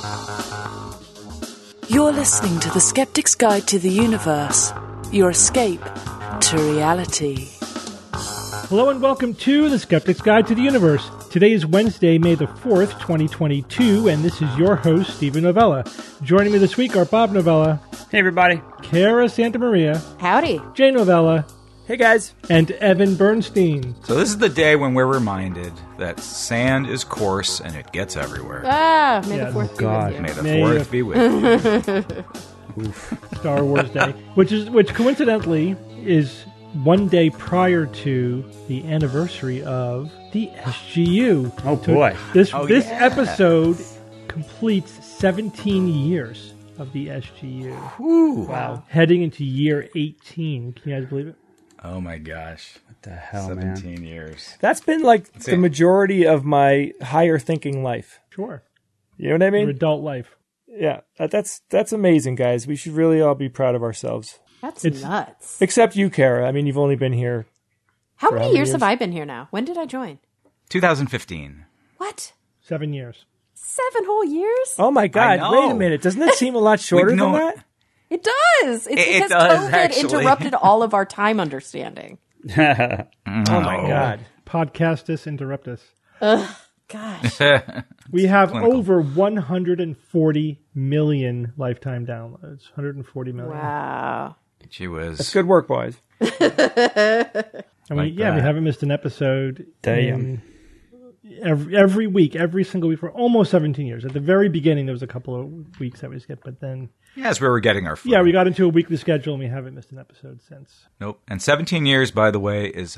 You're listening to The Skeptic's Guide to the Universe, your escape to reality. Hello and welcome to The Skeptic's Guide to the Universe. Today is Wednesday, May the 4th, 2022, and this is your host, Stephen Novella. Joining me this week are Bob Novella. Hey, everybody. Kara Santamaria. Howdy. Jay Novella. Hey, guys. And Evan Bernstein. So this is the day when we're reminded that sand is coarse and it gets everywhere. May the 4th be with you. May the 4th be with you. Oof. Star Wars Day, which coincidentally is one day prior to the anniversary of the SGU. Oh, boy. This episode completes 17 years of the SGU. Whew. Wow. Heading into year 18. Can you guys believe it? Oh my gosh. What the hell, 17 man? years. That's been like the majority of my higher thinking life. Sure. You know what I mean? Your adult life. Yeah. That's amazing, guys. We should really all be proud of ourselves. That's nuts. Except you, Kara. I mean, you've only been here. How many years have I been here now? When did I join? 2015. What? 7 years. 7 whole years? Oh my God. I know. Wait a minute. Doesn't it seem a lot shorter than that? It does. It's because does, COVID actually. interrupted all of our time understanding. Oh my God. Podcastus interruptus. Gosh. We have clinical. over 140 million lifetime downloads. 140 million. Wow. She was. That's good work, boys. And we Like that. haven't missed an episode. Damn. Every week, every single week for almost 17 years. At the very beginning, there was a couple of weeks that we skipped, but then Yes, we were getting our food. we got into a weekly schedule and we haven't missed an episode since. Nope. And 17 years, by the way, is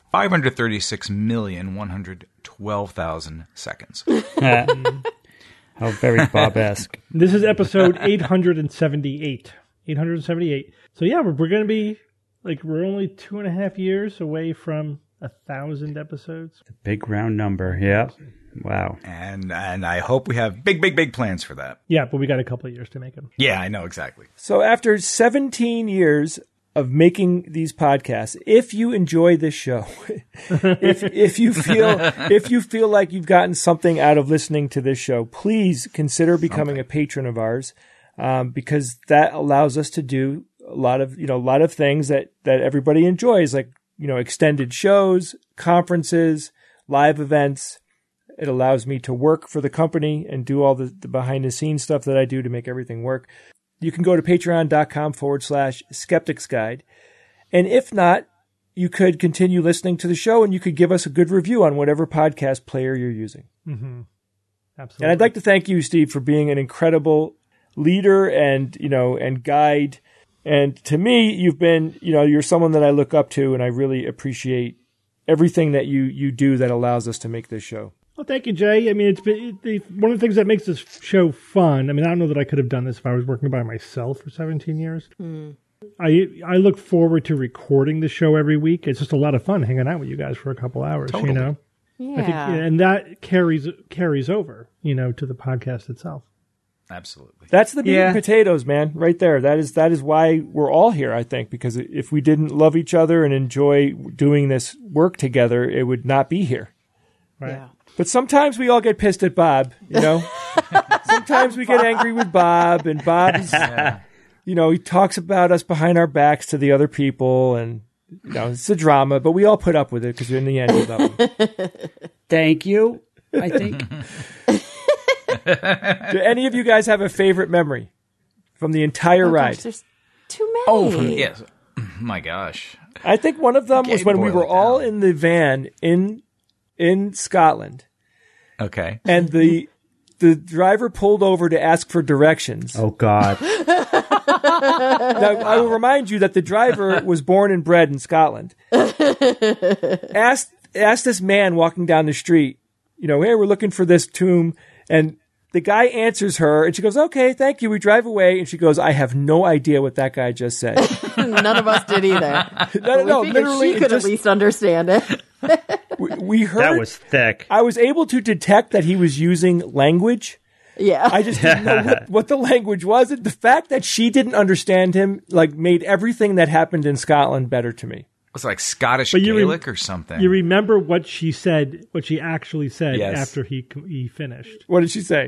536,112,000 seconds. How very Bob-esque. This is episode 878. 878. So yeah, we're going to be we're only 2.5 years away from 1,000 episodes. Big round number. Yeah. Wow. And I hope we have big plans for that. Yeah, but we got a couple of years to make them. Yeah, I know exactly. So after 17 years of making these podcasts, if you enjoy this show, if you feel like you've gotten something out of listening to this show, please consider becoming a patron of ours, because that allows us to do a lot of things that everybody enjoys, like extended shows, conferences, live events. It allows me to work for the company and do all the behind the scenes stuff that I do to make everything work. You can go to patreon.com/Skeptics Guide. And if not, you could continue listening to the show and you could give us a good review on whatever podcast player you're using. Mm-hmm. Absolutely. And I'd like to thank you, Steve, for being an incredible leader and guide. And to me, you've been, you're someone that I look up to, and I really appreciate everything that you do that allows us to make this show. Well, thank you, Jay. I mean, it's been one of the things that makes this show fun. I mean, I don't know that I could have done this if I was working by myself for 17 years. I look forward to recording the show every week. It's just a lot of fun hanging out with you guys for a couple hours, Totally. Yeah. I think, and that carries over, to the podcast itself. Absolutely. That's the meat and potatoes, man, right there. That is why we're all here, I think, because if we didn't love each other and enjoy doing this work together, it would not be here. Right. Yeah. But sometimes we all get pissed at Bob, Sometimes we get angry with Bob, and Bob's, he talks about us behind our backs to the other people, and, it's a drama, but we all put up with it because in the end we love him. Thank you, I think. Do any of you guys have a favorite memory from the entire ride? Gosh, there's too many. Oh, yes. My gosh. I think one of them was when we were all in the van in Scotland. Okay. And the driver pulled over to ask for directions. Oh, God. Now, I will remind you that the driver was born and bred in Scotland. Asked this man walking down the street, hey, we're looking for this tomb. And the guy answers her, and she goes, okay, thank you. We drive away. And she goes, I have no idea what that guy just said. None of us did either. No, literally. She could at least understand it. We heard. That was thick. I was able to detect that he was using language. Yeah. I just didn't know what the language was. And the fact that she didn't understand him, made everything that happened in Scotland better to me. It's like Scottish Gaelic or something. You remember what she said, what she actually said Yes. after he finished. What did she say?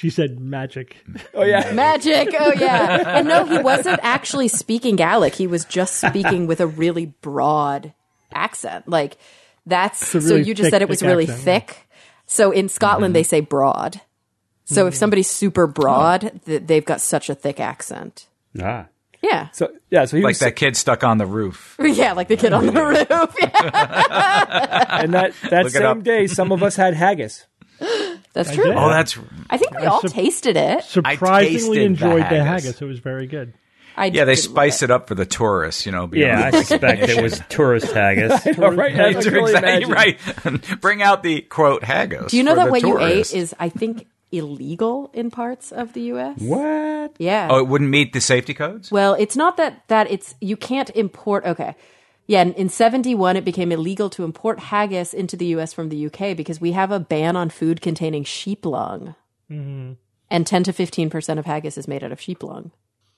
She said magic. Oh, yeah. Magic. Oh, yeah. And no, he wasn't actually speaking Gaelic. He was just speaking with a really broad accent. Like, that's, really so you just thick, said it was thick really accent, thick. So in Scotland, they say broad. So if somebody's super broad, they've got such a thick accent. Ah. Yeah. So he Like was, that kid stuck on the roof. Yeah, like the kid on the roof. Yeah. and that Look it same up. day, some of us had haggis. That's true. did. Oh, that's I think we all tasted it. Surprisingly tasted enjoyed the the haggis. haggis. It was very good. yeah. They spice it up for the tourists, you know. Yeah, I suspect it was tourist haggis. All right, I That's can only exactly imagine. right. Bring out the quote haggis. Do you know for that the what tourists. you ate is, I think, illegal in parts of the U.S.? What? Yeah. Oh, it wouldn't meet the safety codes? Well, it's not that it's, you can't import, okay. Yeah, in 71, it became illegal to import haggis into the U.S. from the U.K. because we have a ban on food containing sheep lung. Mm-hmm. And 10 to 15% of haggis is made out of sheep lung.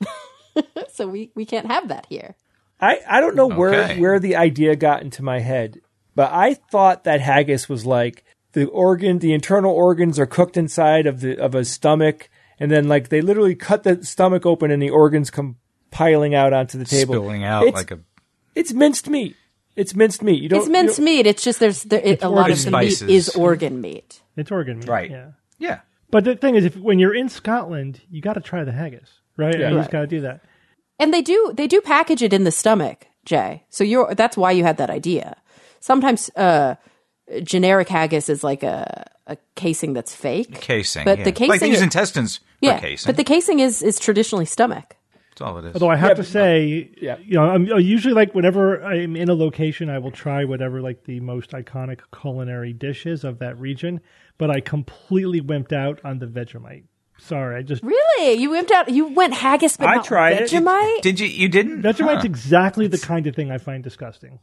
So we can't have that here. I don't know Okay. where the idea got into my head, but I thought that haggis was like the internal organs are cooked inside of a stomach, and then like they literally cut the stomach open and the organs come piling out onto the table. Spilling out It's- like a... It's minced meat. It's minced meat. It's minced meat. It's just a lot of the spices. meat is organ meat. It's organ meat. Right. Yeah. Yeah. But the thing is, when you're in Scotland, you got to try the haggis, right? Yeah. You just got to do that. And they do package it in the stomach, Jay. So that's why you had that idea. Sometimes generic haggis is like a casing that's fake. Casing. But yeah. the casing, like they use intestines for yeah, casing. but the casing is traditionally stomach. That's all it is. Although I have to say, yeah. you know, I usually like whenever I'm in a location, I will try whatever like the most iconic culinary dish is of that region. But I completely wimped out on the Vegemite. Sorry, I just Really? You wimped out? You went haggis, but I not tried it. Vegemite? Did you? You didn't? Vegemite's exactly the kind of thing I find disgusting.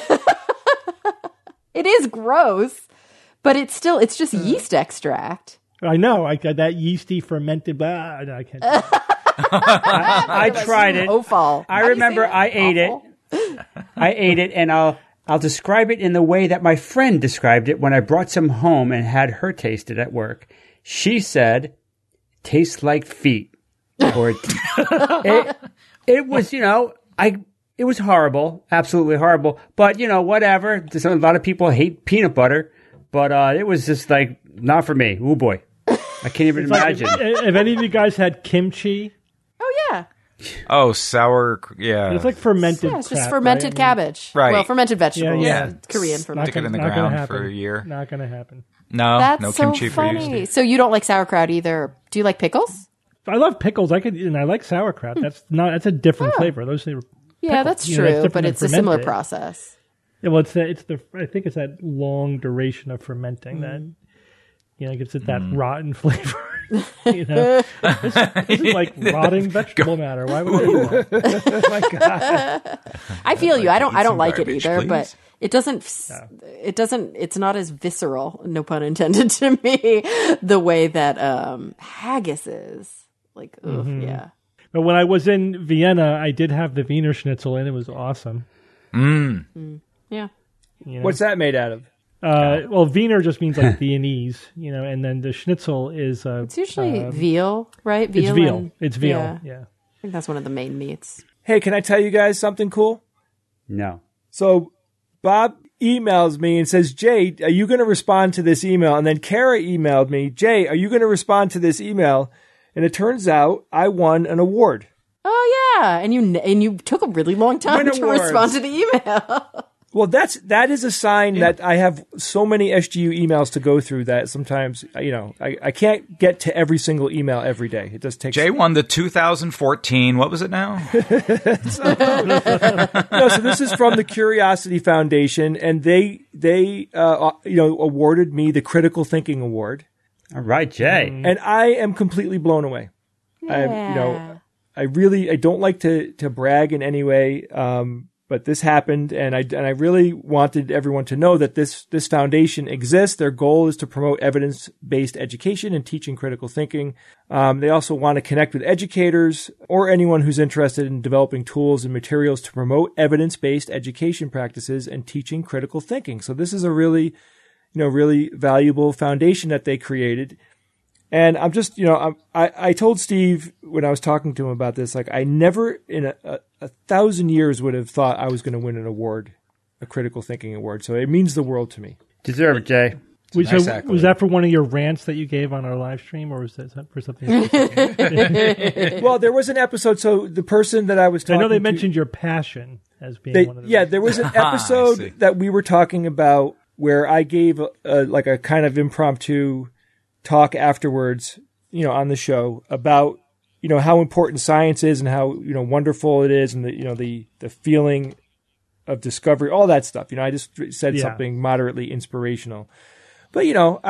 It is gross, but it's just yeast extract. I know, that yeasty fermented. Blah, I can't. Do it. I tried it. Offal. I remember I ate it. I ate it, and I'll describe it in the way that my friend described it when I brought some home and had her taste it at work. She said, "Tastes like feet." Or it was, you know, it was horrible, absolutely horrible. But you know, whatever. A lot of people hate peanut butter, but it was just like not for me. Oh boy, I can't even imagine. Have any of you guys had kimchi? Oh, yeah. Oh, sour. Yeah. It's like fermented. Yeah, it's just crap, fermented right? I mean, cabbage. Right. Well, fermented vegetables. Yeah. Korean Stick fermented. it in the not gonna ground happen. for a year. Not going to happen. No, That's no so kimchi for you. funny. Steve. So you don't like sauerkraut either. Do you like pickles? I love pickles. And I like sauerkraut. That's a different flavor. Those are Yeah, that's You know, it's true, different but than it's a similar fermented. process. yeah, well, I think it's that long duration of fermenting that gives it that rotten flavor. You know, this is like rotting vegetable matter. Why would I do that? Oh my God. I feel you. I don't some like it garbage, either, please. but it's not as visceral, no pun intended, to me, the way that haggis is. Like, yeah. But when I was in Vienna, I did have the Wiener Schnitzel, and it was awesome. Yeah. You know? What's that made out of? Well, Wiener just means like Viennese, and then the Schnitzel is It's usually veal, right? it's veal. and- It's veal. Yeah. Yeah. I think that's one of the main meats. Hey, can I tell you guys something cool? No. So Bob emails me and says, Jay, are you going to respond to this email? And then Kara emailed me, Jay, are you going to respond to this email? And it turns out I won an award. Oh yeah, and you took a really long time Win to awards. respond to the email. Well, that is a sign that I have so many SGU emails to go through that sometimes, I can't get to every single email every day. It does take Jay won the 2014. What was it now? No, so this is from the Curiosity Foundation, and they awarded me the Critical Thinking Award, All right, Jay. and I am completely blown away. Yeah. I don't like to brag in any way, but this happened, and I really wanted everyone to know that this foundation exists. Their goal is to promote evidence-based education and teaching critical thinking. They also want to connect with educators or anyone who's interested in developing tools and materials to promote evidence-based education practices and teaching critical thinking. So this is a really valuable foundation that they created. And I'm just, I told Steve when I was talking to him about this, like I never in a 1,000 years would have thought I was going to win an award, a critical thinking award. So it means the world to me. Deserve it, Jay. Was that for one of your rants that you gave on our live stream, or was that for something specific? Well, there was an episode. So the person that I was talking to... I know they mentioned your passion as being one of the... Yeah, there was an episode that we were talking about where I gave a kind of impromptu talk afterwards, on the show about, how important science is and how, wonderful it is and the feeling of discovery, all that stuff. I just said something moderately inspirational. But,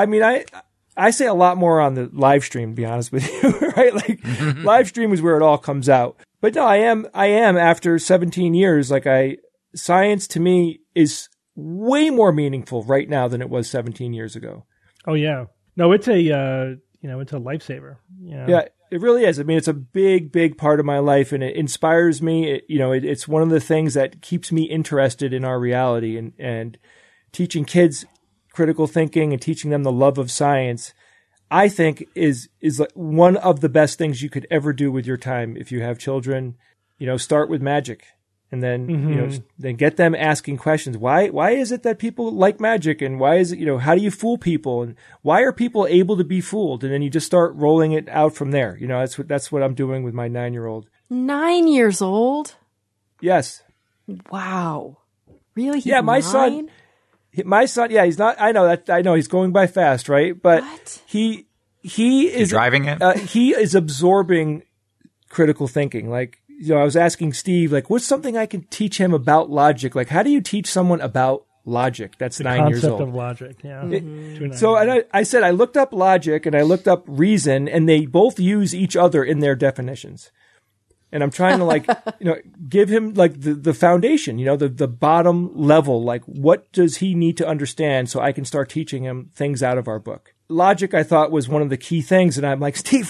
I say a lot more on the live stream, to be honest with you, right? Like live stream is where it all comes out. But no, I am after 17 years, science to me is way more meaningful right now than it was 17 years ago. Oh yeah. No, it's a, it's a lifesaver. Yeah, it really is. I mean, it's a big, big part of my life and it inspires me. It's one of the things that keeps me interested in our reality and teaching kids critical thinking and teaching them the love of science, I think is like one of the best things you could ever do with your time. If you have children, start with magic and then, then get them asking questions. Why is it that people like magic? And why is it, how do you fool people? And why are people able to be fooled? And then you just start rolling it out from there. That's what I'm doing with my 9-year-old. 9 years old? Yes. Wow. Really? He's my 9? son. My son, yeah, he's not. I know he's going by fast, right? But what? he is driving it. He is absorbing critical thinking. Like, I was asking Steve, like, what's something I can teach him about logic? Like, how do you teach someone about logic that's 9 years old? The concept of logic, yeah. So I said I looked up logic and I looked up reason, and they both use each other in their definitions. And I'm trying to give him the foundation, the bottom level, like what does he need to understand so I can start teaching him things out of our book. Logic, I thought, was one of the key things. And I'm like, Steve,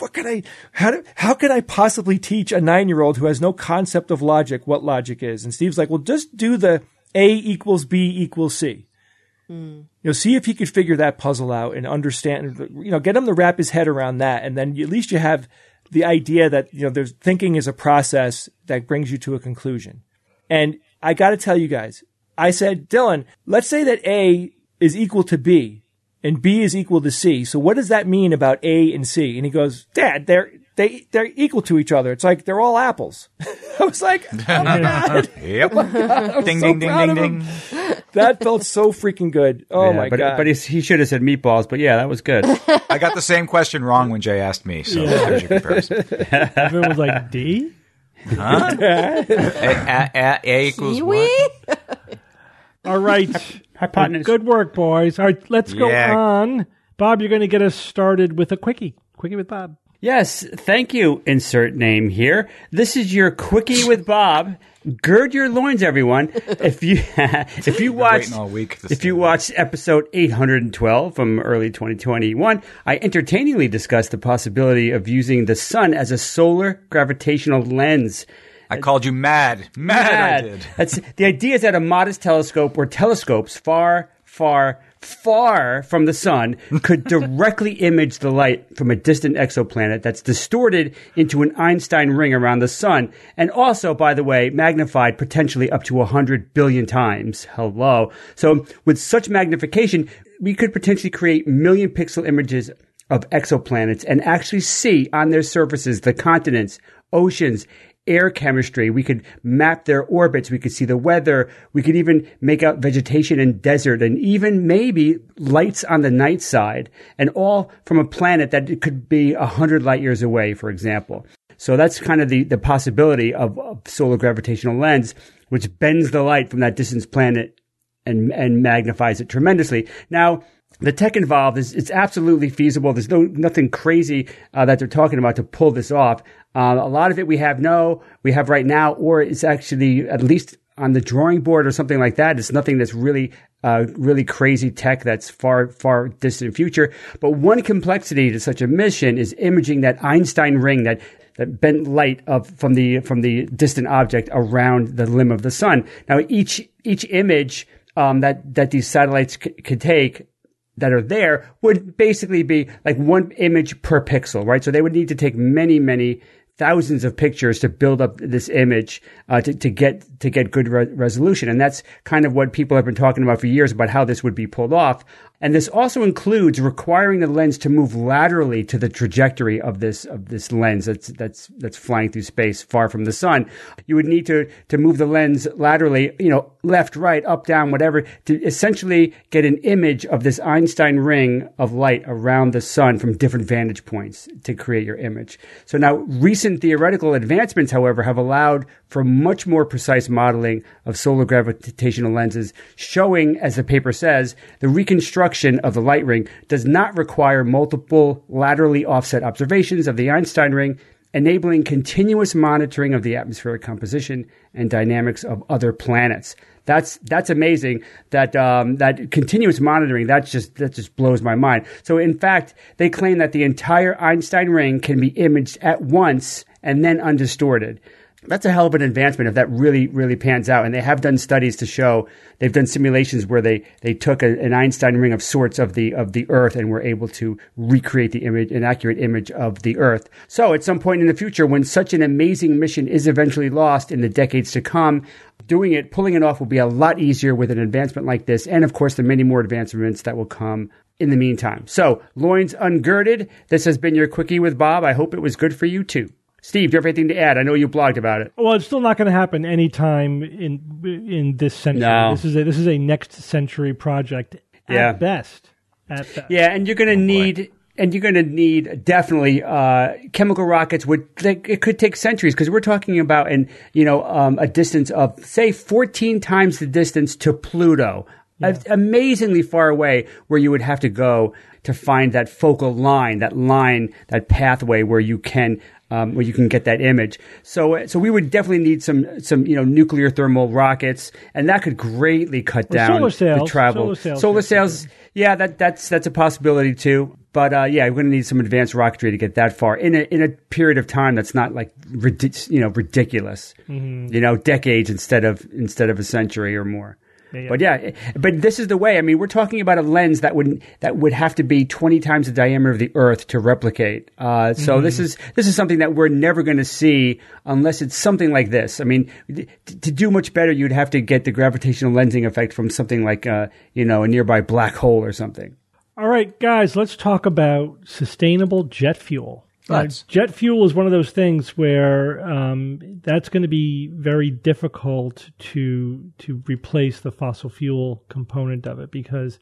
how can I possibly teach a 9-year-old who has no concept of logic what logic is? And Steve's like, well, just do the A equals B equals C. See if he could figure that puzzle out and understand, get him to wrap his head around that. And then at least you have the idea that, there's thinking is a process that brings you to a conclusion. And I got to tell you guys, I said, Dylan, let's say that A is equal to B and B is equal to C. So what does that mean about A and C? And he goes, Dad, they're equal to each other. It's like they're all apples. I was like, oh my God. Yep. Oh my God. Ding, ding, ding, ding, ding. That felt so freaking good. Oh my God. But he should have said meatballs, but yeah, that was good. I got the same question wrong when Jay asked me, so there's your comparison. Everyone was like, D? Huh? A equals what? All right. Hypotenuse. Good work, boys. All right, let's go on. Bob, you're going to get us started with a quickie. Quickie with Bob. Yes, thank you, insert name here. This is your Quickie with Bob. Gird your loins, everyone. If you watched episode 812 from early 2021, I entertainingly discussed the possibility of using the sun as a solar gravitational lens. I called you mad. I did. The idea is that a modest telescope or telescopes far from the sun could directly image the light from a distant exoplanet that's distorted into an Einstein ring around the sun, and also, by the way, magnified potentially up to 100 billion times. Hello. So with such magnification, we could potentially create million-pixel images of exoplanets and actually see on their surfaces the continents, oceans, air chemistry. We could map their orbits. We could see the weather. We could even make out vegetation and desert and even maybe lights on the night side, and all from a planet that could be 100 light years away, for example. So that's kind of the possibility of solar gravitational lens, which bends the light from that distant planet and magnifies it tremendously. Now, the tech involved it's absolutely feasible. There's nothing crazy that they're talking about to pull this off. A lot of it we have right now, or it's actually at least on the drawing board or something like that. It's nothing that's really crazy tech that's far, far distant future. But one complexity to such a mission is imaging that Einstein ring, that bent light from the distant object around the limb of the sun. Now, each image that these satellites could take that are there would basically be like one image per pixel, right? So they would need to take many, many thousands of pictures to build up this image to get good resolution. And that's kind of what people have been talking about for years about how this would be pulled off. And this also includes requiring the lens to move laterally to the trajectory of this lens that's flying through space far from the sun. You would need to move the lens laterally, left, right, up, down, whatever, to essentially get an image of this Einstein ring of light around the sun from different vantage points to create your image. So now recent theoretical advancements, however, have allowed for much more precise modeling of solar gravitational lenses, showing, as the paper says, the reconstruction of the light ring does not require multiple laterally offset observations of the Einstein ring, enabling continuous monitoring of the atmospheric composition and dynamics of other planets. That's amazing. That continuous monitoring, that just blows my mind. So in fact, they claim that the entire Einstein ring can be imaged at once and then undistorted. That's a hell of an advancement if that really, really pans out. And they have done studies to show, they've done simulations where they took an Einstein ring of sorts of the Earth and were able to recreate the image, an accurate image of the Earth. So at some point in the future, when such an amazing mission is eventually lost in the decades to come, pulling it off will be a lot easier with an advancement like this. And of course, the many more advancements that will come in the meantime. So loins ungirded. This has been your Quickie with Bob. I hope it was good for you too. Steve, do you have anything to add? I know you blogged about it. Well, it's still not going to happen anytime in this century. No. This is a next century project at best. Yeah, and you're going to need definitely chemical rockets. It could take centuries because we're talking about a distance of say 14 times the distance to Pluto. Yeah. Amazingly far away, where you would have to go to find that focal line, that pathway where you can get that image. So we would definitely need some nuclear thermal rockets, and that could greatly cut down the travel. Solar sails, yeah, that's a possibility too. But we're going to need some advanced rocketry to get that far in a period of time that's not like ridiculous. Mm-hmm. Decades instead of a century or more. Yeah. But this is the way. I mean, we're talking about a lens that would have to be 20 times the diameter of the Earth to replicate. So this is something that we're never going to see unless it's something like this. I mean, to do much better, you'd have to get the gravitational lensing effect from something like a nearby black hole or something. All right, guys, let's talk about sustainable jet fuel. Jet fuel is one of those things where that's going to be very difficult to replace the fossil fuel component of it because,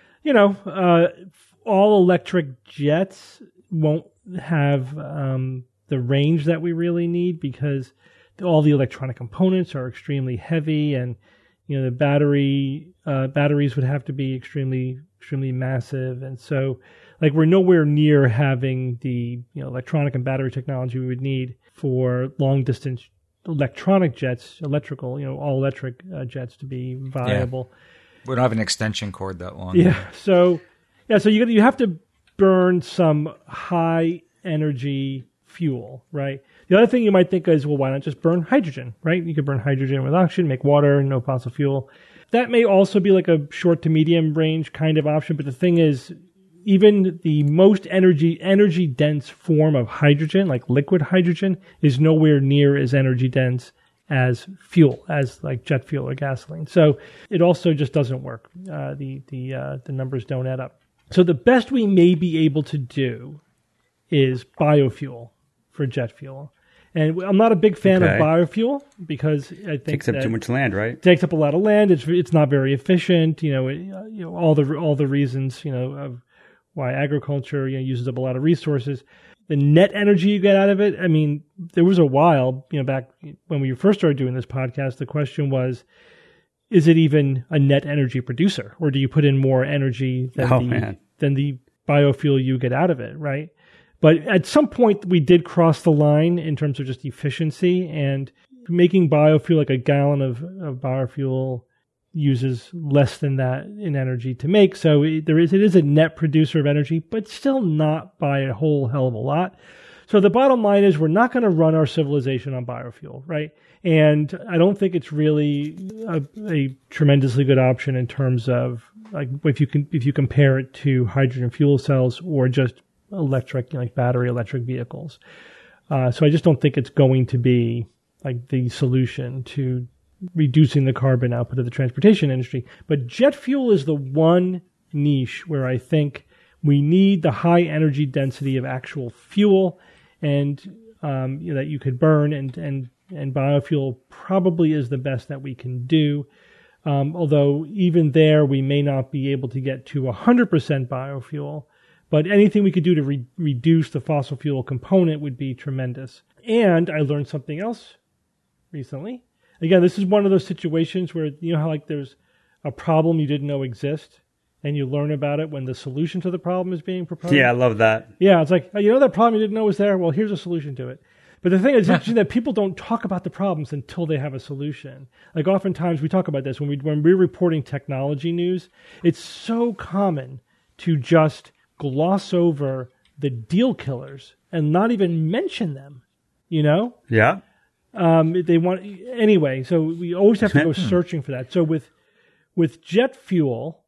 all electric jets won't have the range that we really need because all the electronic components are extremely heavy and, the batteries would have to be extremely, extremely massive. And so we're nowhere near having the electronic and battery technology we would need for long distance electronic jets, all electric jets to be viable. We don't have an extension cord that long. So you have to burn some high energy fuel, right? The other thing you might think is, well, why not just burn hydrogen, right? You could burn hydrogen with oxygen, make water, no fossil fuel. That may also be like a short to medium range kind of option, but the thing is, even the most energy dense form of hydrogen, like liquid hydrogen, is nowhere near as energy dense as fuel, as like jet fuel or gasoline. So it also just doesn't work. The numbers don't add up. So the best we may be able to do is biofuel for jet fuel. And I'm not a big fan of biofuel because I think takes up too much land, right? It takes up a lot of land. It's not very efficient. All the reasons of why agriculture uses up a lot of resources. The net energy you get out of it. I mean, there was a while back when we first started doing this podcast. The question was, is it even a net energy producer, or do you put in more energy than the biofuel you get out of it, right? But at some point, we did cross the line in terms of just efficiency, and making biofuel, like a gallon of biofuel, uses less than that in energy to make. So it is a net producer of energy, but still not by a whole hell of a lot. So the bottom line is we're not going to run our civilization on biofuel, right? And I don't think it's really a tremendously good option in terms of like if you compare it to hydrogen fuel cells or just electric, like battery electric vehicles. So I just don't think it's going to be like the solution to reducing the carbon output of the transportation industry. But jet fuel is the one niche where I think we need the high energy density of actual fuel and that you could burn, and biofuel probably is the best that we can do. Although even there, we may not be able to get to 100% biofuel, but anything we could do to reduce the fossil fuel component would be tremendous. And I learned something else recently. Again, this is one of those situations where, you know how like there's a problem you didn't know exist, and you learn about it when the solution to the problem is being proposed? Yeah, I love that. Yeah, it's like, you know that problem you didn't know was there? Well, here's a solution to it. But the thing is, it's interesting that people don't talk about the problems until they have a solution. Like oftentimes we talk about this when we're reporting technology news. It's so common to just gloss over the deal killers and not even mention them, you know? Yeah. They want anyway, so we always have to go searching for that. So with jet fuel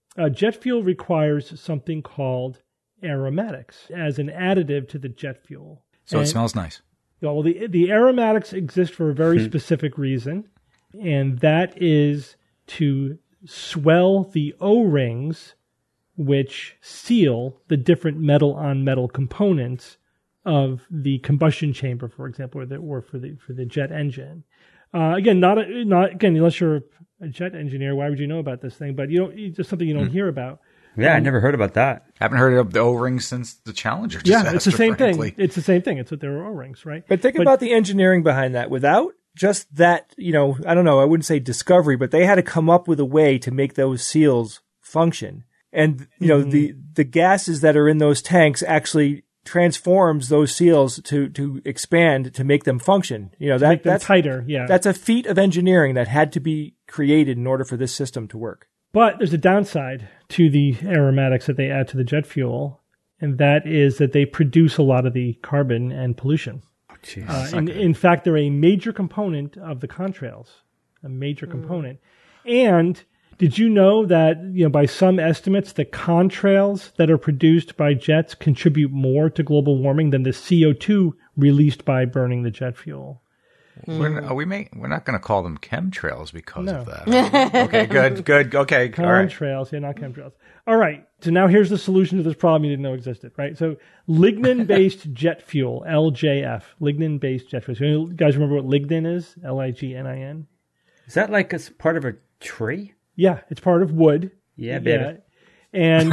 requires something called aromatics as an additive to the jet fuel. So it smells nice. Well, the aromatics exist for a very specific reason, and that is to swell the O-rings which seal the different metal-on-metal components of the combustion chamber, for example, or for the jet engine. Again, not unless you're a jet engineer, why would you know about this thing? But it's just something you don't hear about. Yeah, I never heard about that. Haven't heard of the O-rings since the Challenger disaster. Yeah, it's the same frankly. thing. It's the same thing. It's that there are O-rings, right? But think about the engineering behind that. Without just that, I don't know, I wouldn't say discovery, but they had to come up with a way to make those seals function. And, the gases that are in those tanks actually transforms those seals to expand to make them function. That's tighter. Yeah, that's a feat of engineering that had to be created in order for this system to work. But there's a downside to the aromatics that they add to the jet fuel, and that is that they produce a lot of the carbon and pollution. In fact, they're a major component of the contrails, a major component. And did you know that, by some estimates, the contrails that are produced by jets contribute more to global warming than the CO2 released by burning the jet fuel? We're not going to call them chemtrails because of that. Okay, good. Okay, contrails, not chemtrails. All right. So now here's the solution to this problem you didn't know existed, right? So lignin-based jet fuel, LJF, lignin-based jet fuel. So you guys remember what lignin is? Lignin? Is that like a part of a tree? Yeah, it's part of wood. Yeah, baby. And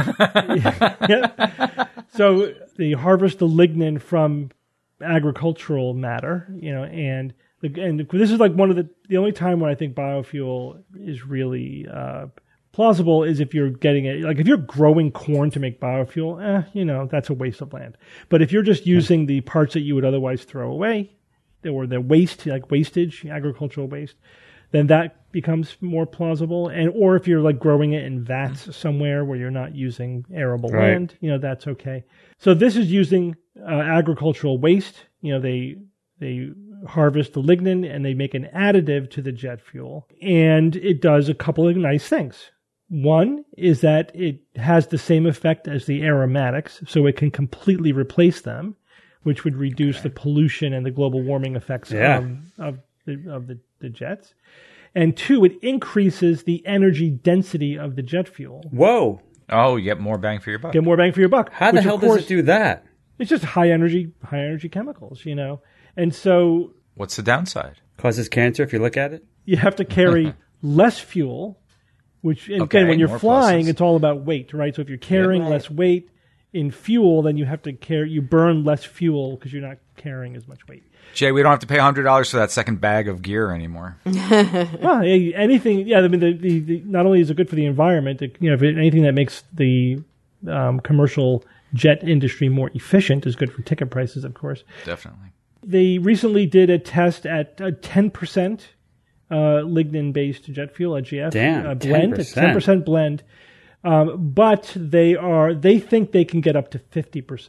so they harvest the lignin from agricultural matter, and this is like one of the only time when I think biofuel is really plausible is if you're getting it, like if you're growing corn to make biofuel, that's a waste of land. But if you're just using the parts that you would otherwise throw away, or the waste, like wastage, agricultural waste, then that becomes more plausible. Or if you're like growing it in vats somewhere where you're not using arable land, that's okay. So this is using agricultural waste. They harvest the lignin and they make an additive to the jet fuel. And it does a couple of nice things. One is that it has the same effect as the aromatics, so it can completely replace them, which would reduce the pollution and the global warming effects of the jets. And two, it increases the energy density of the jet fuel. Whoa. Oh, you get more bang for your buck. Get more bang for your buck. How the hell does it do that? It's just high energy chemicals, And so... What's the downside? Causes cancer if you look at it? You have to carry less fuel, which, again, when you're flying, it's all about weight, right? So if you're carrying less weight in fuel, then you burn less fuel because you're not carrying as much weight. Jay, we don't have to pay $100 for that second bag of gear anymore. Well, anything, I mean, the not only is it good for the environment, if anything that makes the commercial jet industry more efficient is good for ticket prices, of course. Definitely. They recently did a test at 10% lignin-based jet fuel, LGF. Damn, blend, 10%. It's 10% blend. But they think they can get up to 50%.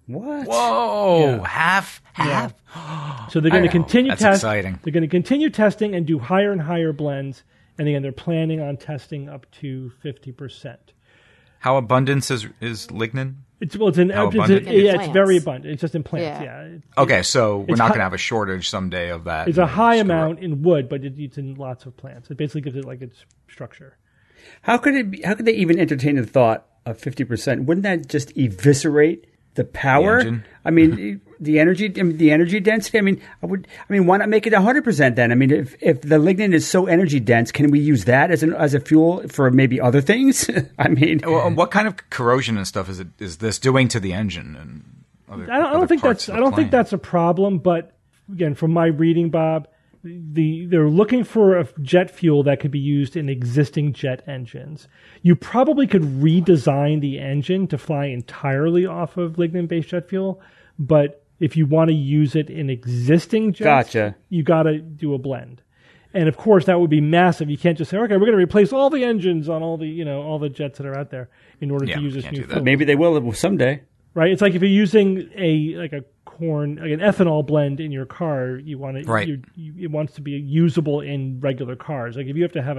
What? Whoa, half. So they're going to continue That's test. exciting. They're going to continue testing and do higher and higher blends. And again, they're planning on testing up to 50%. How abundant is lignin? It's abundant? it's very abundant. It's just in plants. Yeah. Okay, so we're not going to have a shortage someday of that. It's a high amount in wood, but it's in lots of plants. It basically gives it like its structure. How could they even entertain the thought of 50%? Wouldn't that just eviscerate the power? The I mean, the energy density. I mean, why not make it 100% then? I mean, if the lignin is so energy dense, can we use that as a fuel for maybe other things? I mean, well, what kind of corrosion and stuff is this doing to the engine and I don't think that's a problem. But again, from my reading, Bob, they're looking for a jet fuel that could be used in existing jet engines. You probably could redesign the engine to fly entirely off of lignin-based jet fuel, but if you want to use it in existing jets, you got to do a blend. And of course, that would be massive. You can't just say, "Okay, we're going to replace all the engines on all the jets that are out there in order to use this new fuel." Maybe they will someday, right? It's like if you're using an ethanol blend in your car, you want it. Right. It wants to be usable in regular cars. Like if you have to have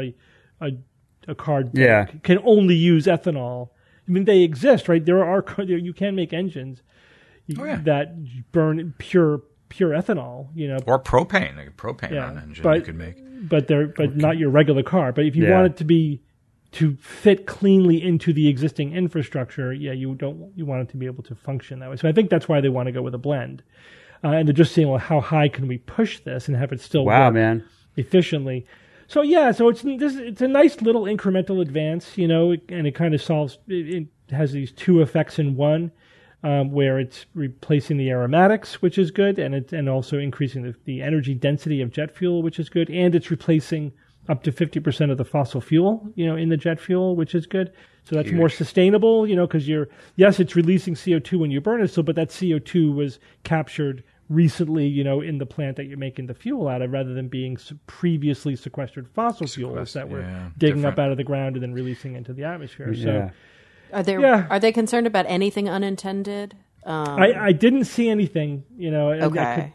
a car that can only use ethanol. I mean, they exist, right? You can make engines that burn pure ethanol, or propane. Like a propane engine you could make, but not your regular car. But if you want it to fit cleanly into the existing infrastructure, you want it to be able to function that way. So I think that's why they want to go with a blend, and they're just saying, well, how high can we push this and have it still work efficiently? So it's a nice little incremental advance, and it kind of solves. It has these two effects in one, where it's replacing the aromatics, which is good, and also increasing the energy density of jet fuel, which is good, and it's replacing up to 50% of the fossil fuel, in the jet fuel, which is good. So that's more sustainable, because it's releasing CO2 when you burn it, but that CO2 was captured recently, in the plant that you're making the fuel out of, rather than being previously sequestered fossil fuels that were digging up out of the ground and then releasing into the atmosphere. So, are they concerned about anything unintended? I didn't see anything. Okay.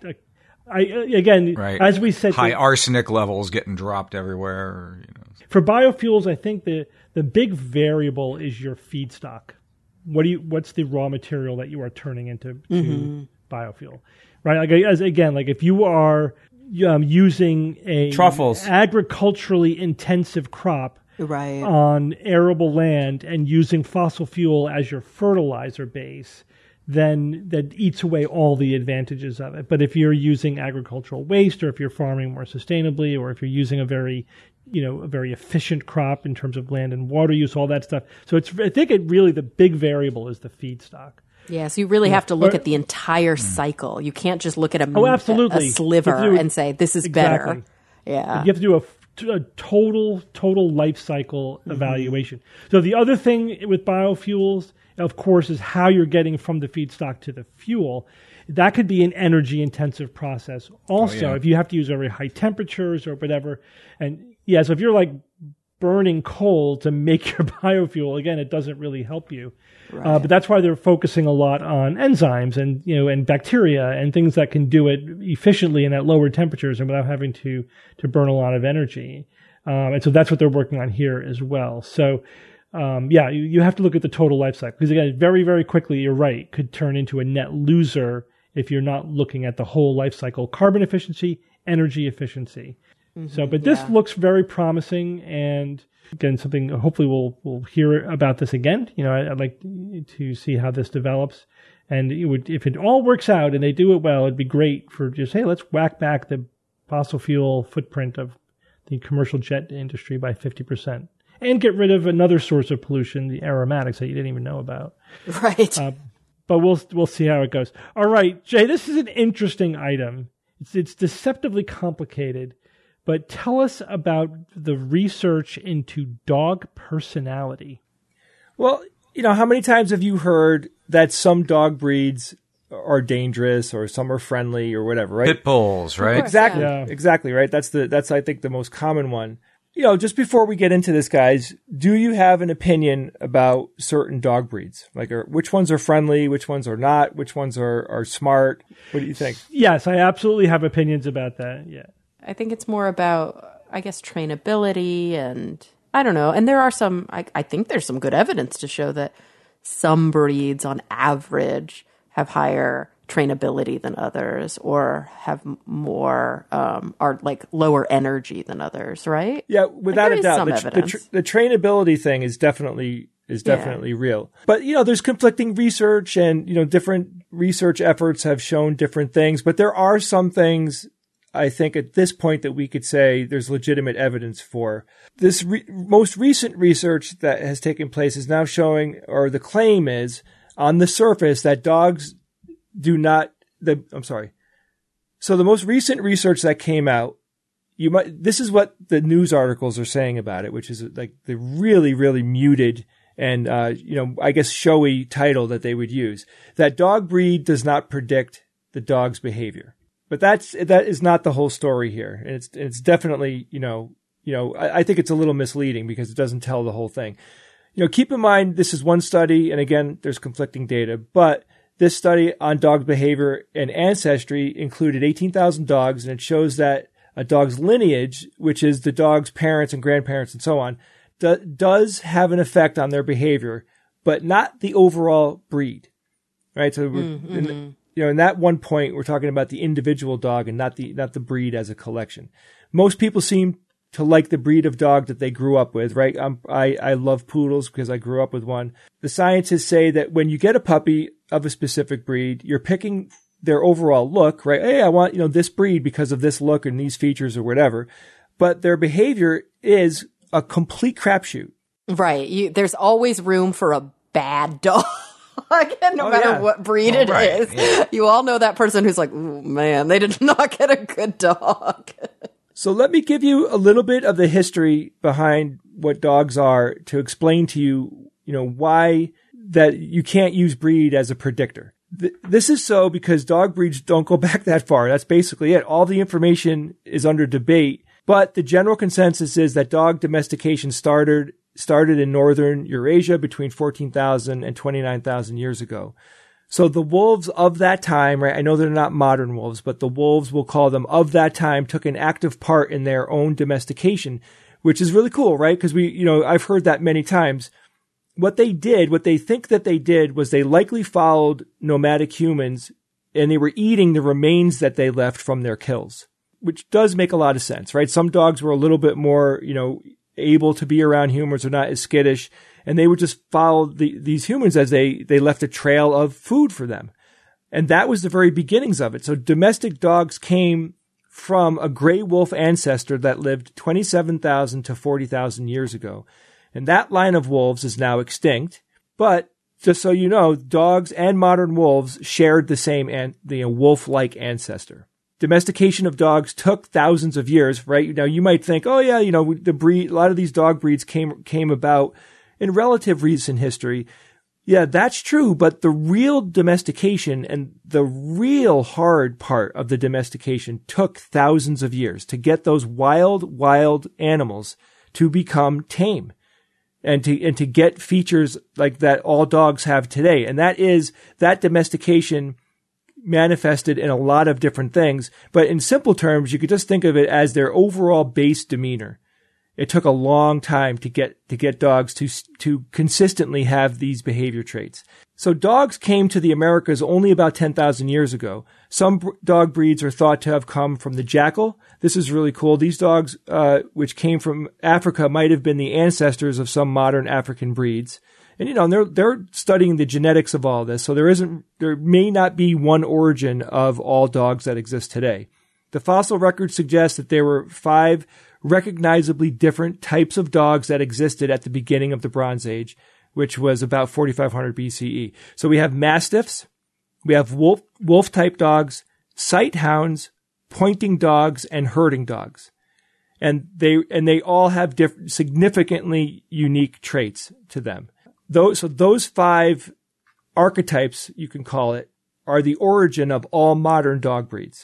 As we said, high arsenic levels getting dropped everywhere. For biofuels, I think the big variable is your feedstock. What's the raw material that you are turning into biofuel? Right, like if you are using a truffles, agriculturally intensive crop on arable land and using fossil fuel as your fertilizer base, then that eats away all the advantages of it. But if you're using agricultural waste, or if you're farming more sustainably, or if you're using a very efficient crop in terms of land and water use, all that stuff. So I think the big variable is the feedstock. Yeah, so you really have to look at the entire cycle. You can't just look at a sliver and say, this is better. Yeah. You have to do a total life cycle evaluation. So the other thing with biofuels, of course, is how you're getting from the feedstock to the fuel. That could be an energy-intensive process also, if you have to use very high temperatures or whatever. And so if you're like burning coal to make your biofuel, again, it doesn't really help you. Right. But that's why they're focusing a lot on enzymes and bacteria and things that can do it efficiently and at lower temperatures and without having to burn a lot of energy. And so that's what they're working on here as well. So, you have to look at the total life cycle, because again, very, very quickly, you're right, could turn into a net loser if you're not looking at the whole life cycle: carbon efficiency, energy efficiency. So, but this looks very promising, and again, something hopefully we'll hear about this again. I'd like to see how this develops, and if it all works out and they do it well, it'd be great for just, hey, let's whack back the fossil fuel footprint of the commercial jet industry by 50%, and get rid of another source of pollution, the aromatics that you didn't even know about. Right. But we'll see how it goes. All right, Jay, this is an interesting item. It's deceptively complicated. But tell us about the research into dog personality. Well, how many times have you heard that some dog breeds are dangerous or some are friendly or whatever, right? Pit bulls, right? Exactly, exactly, right? That's I think the most common one. just before we get into this, guys, do you have an opinion about certain dog breeds? Like, which ones are friendly, which ones are not, which ones are smart? What do you think? Yes, I absolutely have opinions about that. Yeah. I think it's more about, I guess, trainability and I don't know. And there are some, I think there's some good evidence to show that some breeds on average have higher trainability than others or have more, are like lower energy than others, right? Yeah, without a doubt. The trainability thing is definitely real. But, there's conflicting research and, different research efforts have shown different things. But there are some things, I think, at this point that we could say there's legitimate evidence for. This most recent research that has taken place is now showing, or the claim is, on the surface, that dogs do not... So the most recent research that came out, this is what the news articles are saying about it, which is like the really, really muted and, I guess showy title that they would use. That dog breed does not predict the dog's behavior. But that is not the whole story here. And it's definitely, I think it's a little misleading because it doesn't tell the whole thing. Keep in mind, this is one study, and again, there's conflicting data, but this study on dog behavior and ancestry included 18,000 dogs, and it shows that a dog's lineage, which is the dog's parents and grandparents and so on, does have an effect on their behavior, but not the overall breed, right? So, in that one point, we're talking about the individual dog and not the breed as a collection. Most people seem to like the breed of dog that they grew up with, right? I love poodles because I grew up with one. The scientists say that when you get a puppy of a specific breed, you're picking their overall look, right? Hey, I want, this breed because of this look and these features or whatever. But their behavior is a complete crapshoot. Right. There's always room for a bad dog. No matter what breed it is. Yeah. You all know that person who's like, ooh, man, they did not get a good dog. So let me give you a little bit of the history behind what dogs are to explain to you, why that you can't use breed as a predictor. This is so because dog breeds don't go back that far. That's basically it. All the information is under debate, but the general consensus is that dog domestication started in northern Eurasia between 14,000 and 29,000 years ago. So the wolves of that time, right? I know they're not modern wolves, but the wolves, we'll call them, of that time took an active part in their own domestication, which is really cool, right? Because I've heard that many times. What they think that they did was they likely followed nomadic humans and they were eating the remains that they left from their kills, which does make a lot of sense, right? Some dogs were a little bit more, able to be around humans or not as skittish. And they would just follow these humans as they left a trail of food for them. And that was the very beginnings of it. So domestic dogs came from a gray wolf ancestor that lived 27,000 to 40,000 years ago. And that line of wolves is now extinct. But just so you know, dogs and modern wolves shared the same wolf-like ancestor. Domestication of dogs took thousands of years, right? Now you might think, oh yeah, the breed, a lot of these dog breeds came about in relative recent history. Yeah, that's true, but the real domestication and the real hard part of the domestication took thousands of years to get those wild animals to become tame and to get features like that all dogs have today. And that domestication manifested in a lot of different things, but in simple terms, you could just think of it as their overall base demeanor. It took a long time to get dogs to consistently have these behavior traits. So dogs came to the Americas only about 10,000 years ago. Some dog breeds are thought to have come from the jackal. This is really cool. These dogs, which came from Africa, might have been the ancestors of some modern African breeds. And they're studying the genetics of all this. So there may not be one origin of all dogs that exist today. The fossil record suggests that there were 5 recognizably different types of dogs that existed at the beginning of the Bronze Age, which was about 4,500 BCE. So we have mastiffs, we have wolf-type dogs, sight hounds, pointing dogs, and herding dogs. And they all have significantly unique traits to them. Those 5 archetypes, you can call it, are the origin of all modern dog breeds.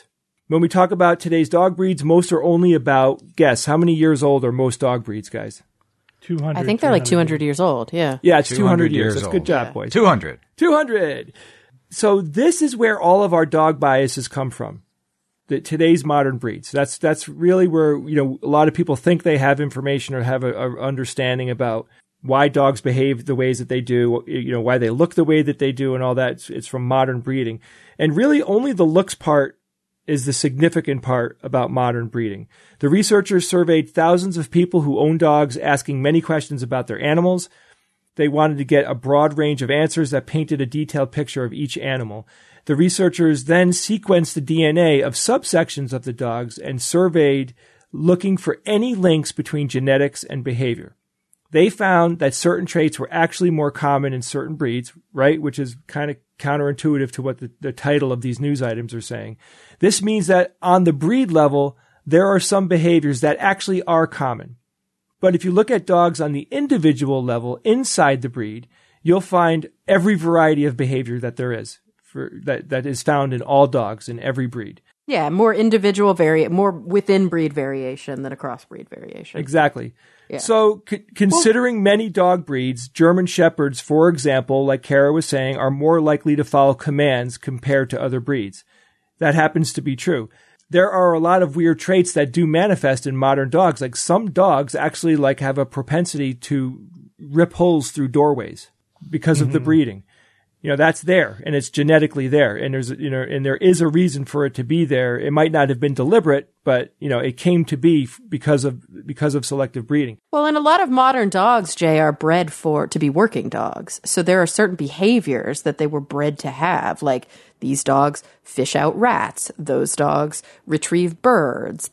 When we talk about today's dog breeds, most are only about, guess, how many years old are most dog breeds, guys? 200. I think they're like 200 years old. Yeah. Yeah, it's 200 years. That's a good job, Yeah. boys. 200. 200. So this is where all of our dog biases come from. Today's modern breeds. That's really where, a lot of people think they have information or have a understanding about why dogs behave the ways that they do, why they look the way that they do and all that. It's from modern breeding. And really only the looks part is the significant part about modern breeding. The researchers surveyed thousands of people who own dogs, asking many questions about their animals. They wanted to get a broad range of answers that painted a detailed picture of each animal. The researchers then sequenced the DNA of subsections of the dogs and surveyed, looking for any links between genetics and behavior. They found that certain traits were actually more common in certain breeds, right? Which is kind of counterintuitive to what the title of these news items are saying. This means that on the breed level, there are some behaviors that actually are common. But if you look at dogs on the individual level inside the breed, you'll find every variety of behavior that there is. That is found in all dogs in every breed. Yeah, more individual more within breed variation than across breed variation. Exactly. Yeah. So considering many dog breeds, German Shepherds, for example, like Kara was saying, are more likely to follow commands compared to other breeds. That happens to be true. There are a lot of weird traits that do manifest in modern dogs. Like some dogs actually have a propensity to rip holes through doorways because of the breeding. That's there and it's genetically there. And there's, and there is a reason for it to be there. It might not have been deliberate, but, it came to be because of selective breeding. Well, and a lot of modern dogs, Jay, are bred to be working dogs. So there are certain behaviors that they were bred to have. Like these dogs fish out rats. Those dogs retrieve birds.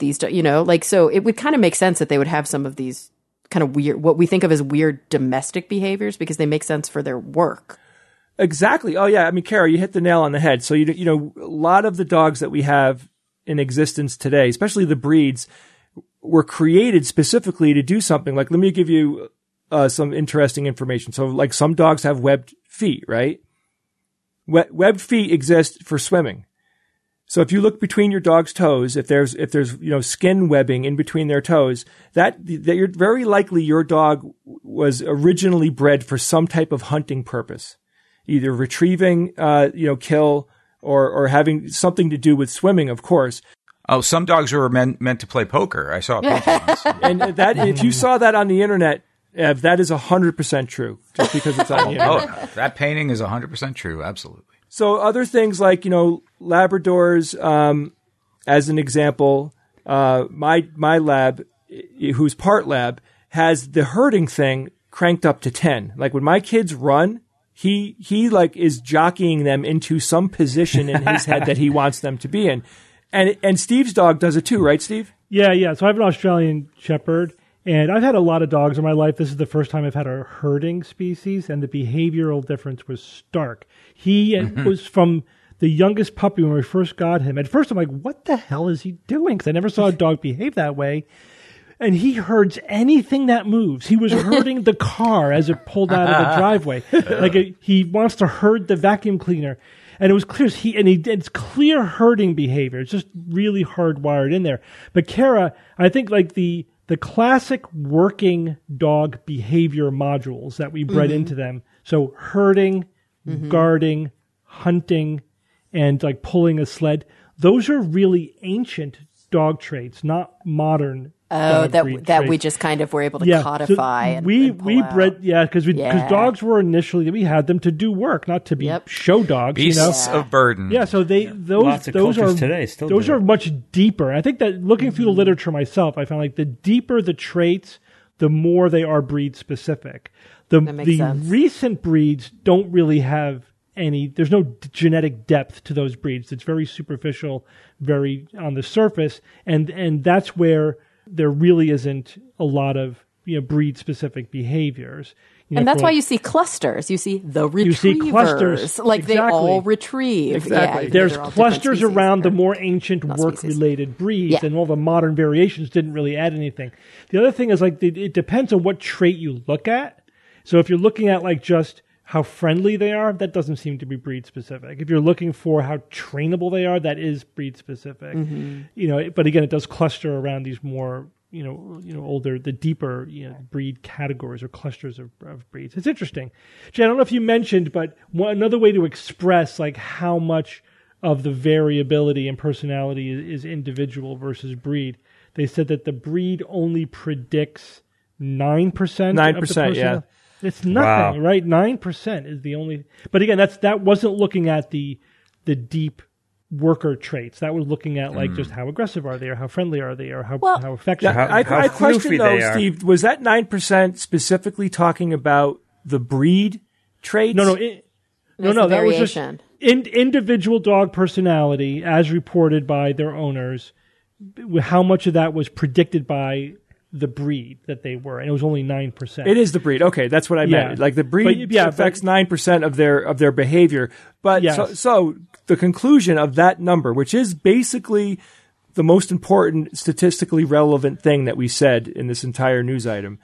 So it would kind of make sense that they would have some of these kind of weird, what we think of as weird domestic behaviors because they make sense for their work. Exactly. Oh, yeah. I mean, Kara, you hit the nail on the head. So, a lot of the dogs that we have in existence today, especially the breeds, were created specifically to do something. Like, let me give you some interesting information. So, like, some dogs have webbed feet, right? Webbed feet exist for swimming. So if you look between your dog's toes, if there's skin webbing in between their toes, that you're very likely your dog was originally bred for some type of hunting purpose. Either retrieving, kill, or having something to do with swimming, of course. Oh, some dogs were meant to play poker. I saw pictures. And that, if you saw that on the internet, Ev, that is 100% true, just because it's on the internet. Oh, that painting is 100% true. Absolutely. So other things like, Labradors, as an example, my lab, who's part lab, has the herding thing cranked up to 10. Like when my kids run, he is jockeying them into some position in his head that he wants them to be in. And Steve's dog does it too, right, Steve? Yeah. So I have an Australian Shepherd, and I've had a lot of dogs in my life. This is the first time I've had a herding species, and the behavioral difference was stark. He was from the youngest puppy when we first got him. At first, I'm like, what the hell is he doing? Because I never saw a dog behave that way. And he herds anything that moves. He was herding the car as it pulled out of the driveway. He wants to herd the vacuum cleaner. And it was clear, it's clear herding behavior. It's just really hardwired in there. But Kara, I think like the classic working dog behavior modules that we bred into them. So herding, guarding, hunting, and like pulling a sled. Those are really ancient dog traits, not modern. Oh, that we just kind of were able to codify. So we bred, because dogs were initially, we had them to do work, not to be show dogs. Beasts of burden. Yeah, so those are much deeper. I think that looking through the literature myself, I found like the deeper the traits, the more they are breed specific. The recent breeds don't really have there's no genetic depth to those breeds. It's very superficial, very on the surface, and that's where there really isn't a lot of breed-specific behaviors. And that's why you see clusters. You see the retrievers. You see clusters. Like they all retrieve. Exactly. Yeah, there's clusters around the more ancient work-related breeds, and all the modern variations didn't really add anything. The other thing is like it depends on what trait you look at. So if you're looking at like just how friendly they are, that doesn't seem to be breed specific. If you're looking for how trainable they are, that is breed specific. But again, it does cluster around these more older, the deeper breed categories or clusters of breeds. It's interesting. Jay, I don't know if you mentioned, but another way to express like how much of the variability in personality is individual versus breed. They said that the breed only predicts 9% of the personality. Yeah. It's nothing, right? 9% is the only. But again, that wasn't looking at the deep worker traits. That was looking at like just how aggressive are they, or how friendly are they, or how affectionate. I question though, Steve, was that 9% specifically talking about the breed traits? No. That was just individual dog personality as reported by their owners. How much of that was predicted by the breed that they were, and it was only 9%. It is the breed. Okay, that's what I meant. Like the breed affects 9% of their behavior. But so the conclusion of that number, which is basically the most important statistically relevant thing that we said in this entire news item.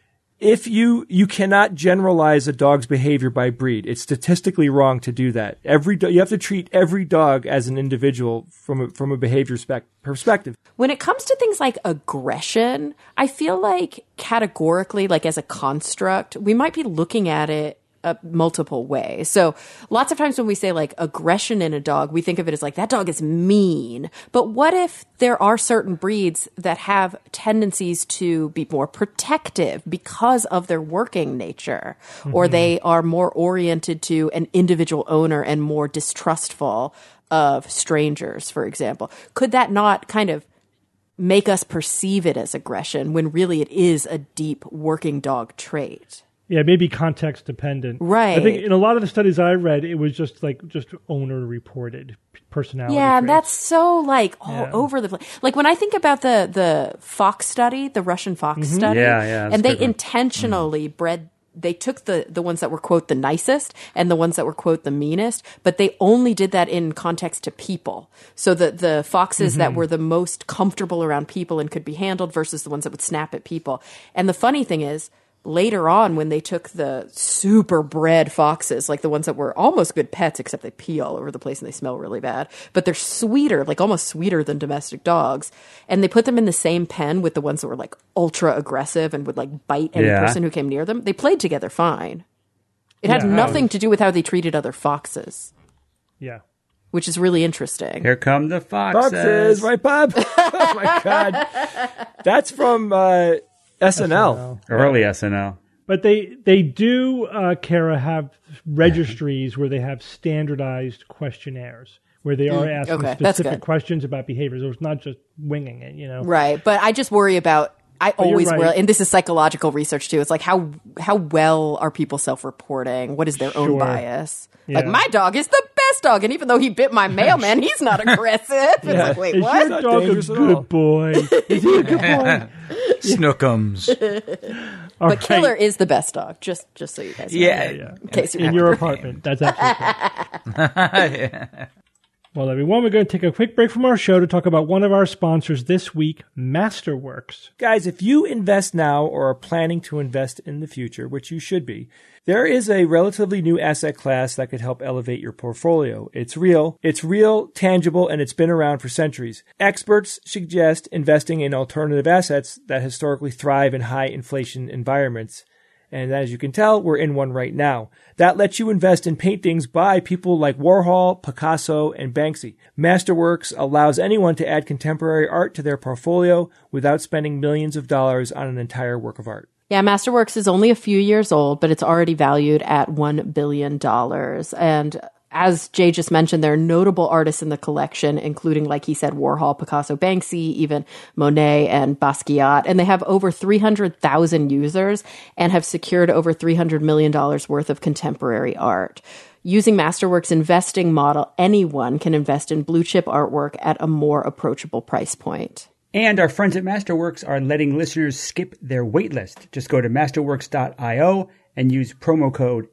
If you cannot generalize a dog's behavior by breed, it's statistically wrong to do that. You have to treat every dog as an individual from a behavior perspective. When it comes to things like aggression, I feel like categorically, like as a construct, we might be looking at it multiple ways. So lots of times when we say like aggression in a dog, we think of it as like that dog is mean. But what if there are certain breeds that have tendencies to be more protective because of their working nature, or they are more oriented to an individual owner and more distrustful of strangers, for example? Could that not kind of make us perceive it as aggression when really it is a deep working dog trait? Yeah, maybe context dependent. Right. I think in a lot of the studies I read, it was just owner reported personality. Yeah, traits. that's so like all over the place. Like when I think about the fox study, the Russian fox study, and they intentionally bred. They took the ones that were, quote, the nicest and the ones that were, quote, the meanest, but they only did that in context to people. So the foxes that were the most comfortable around people and could be handled versus the ones that would snap at people. And the funny thing is, later on, when they took the super bred foxes, like the ones that were almost good pets, except they pee all over the place and they smell really bad, but they're sweeter, like almost sweeter than domestic dogs. And they put them in the same pen with the ones that were like ultra aggressive and would like bite any person who came near them. They played together fine. It had nothing to do with how they treated other foxes. Yeah. Which is really interesting. Here come the foxes. Foxes, right, Bob? Oh my God. That's from SNL. Early SNL. But they do, Kara, have registries where they have standardized questionnaires where they are asking specific questions about behaviors. So it's not just winging it, Right. But I just worry about, I always worry, and this is psychological research too. It's like how well are people self-reporting? What is their own bias? Yeah. Like, my dog is the best dog, and even though he bit my mailman, he's not aggressive. It's like, wait, what? Is your dog a good boy? Is he a good boy? Snookums. But Killer is the best dog, just so you guys know. Yeah. In case you're in your apartment. That's absolutely correct. Well, everyone, we're going to take a quick break from our show to talk about one of our sponsors this week, Masterworks. Guys, if you invest now or are planning to invest in the future, which you should be, there is a relatively new asset class that could help elevate your portfolio. It's real, tangible, and it's been around for centuries. Experts suggest investing in alternative assets that historically thrive in high inflation environments. And as you can tell, we're in one right now. That lets you invest in paintings by people like Warhol, Picasso, and Banksy. Masterworks allows anyone to add contemporary art to their portfolio without spending millions of dollars on an entire work of art. Yeah, Masterworks is only a few years old, but it's already valued at $1 billion. And as Jay just mentioned, there are notable artists in the collection, including, like he said, Warhol, Picasso, Banksy, even Monet and Basquiat. And they have over 300,000 users and have secured over $300 million worth of contemporary art. Using Masterworks' investing model, anyone can invest in blue chip artwork at a more approachable price point. And our friends at Masterworks are letting listeners skip their waitlist. Just go to masterworks.io and use promo code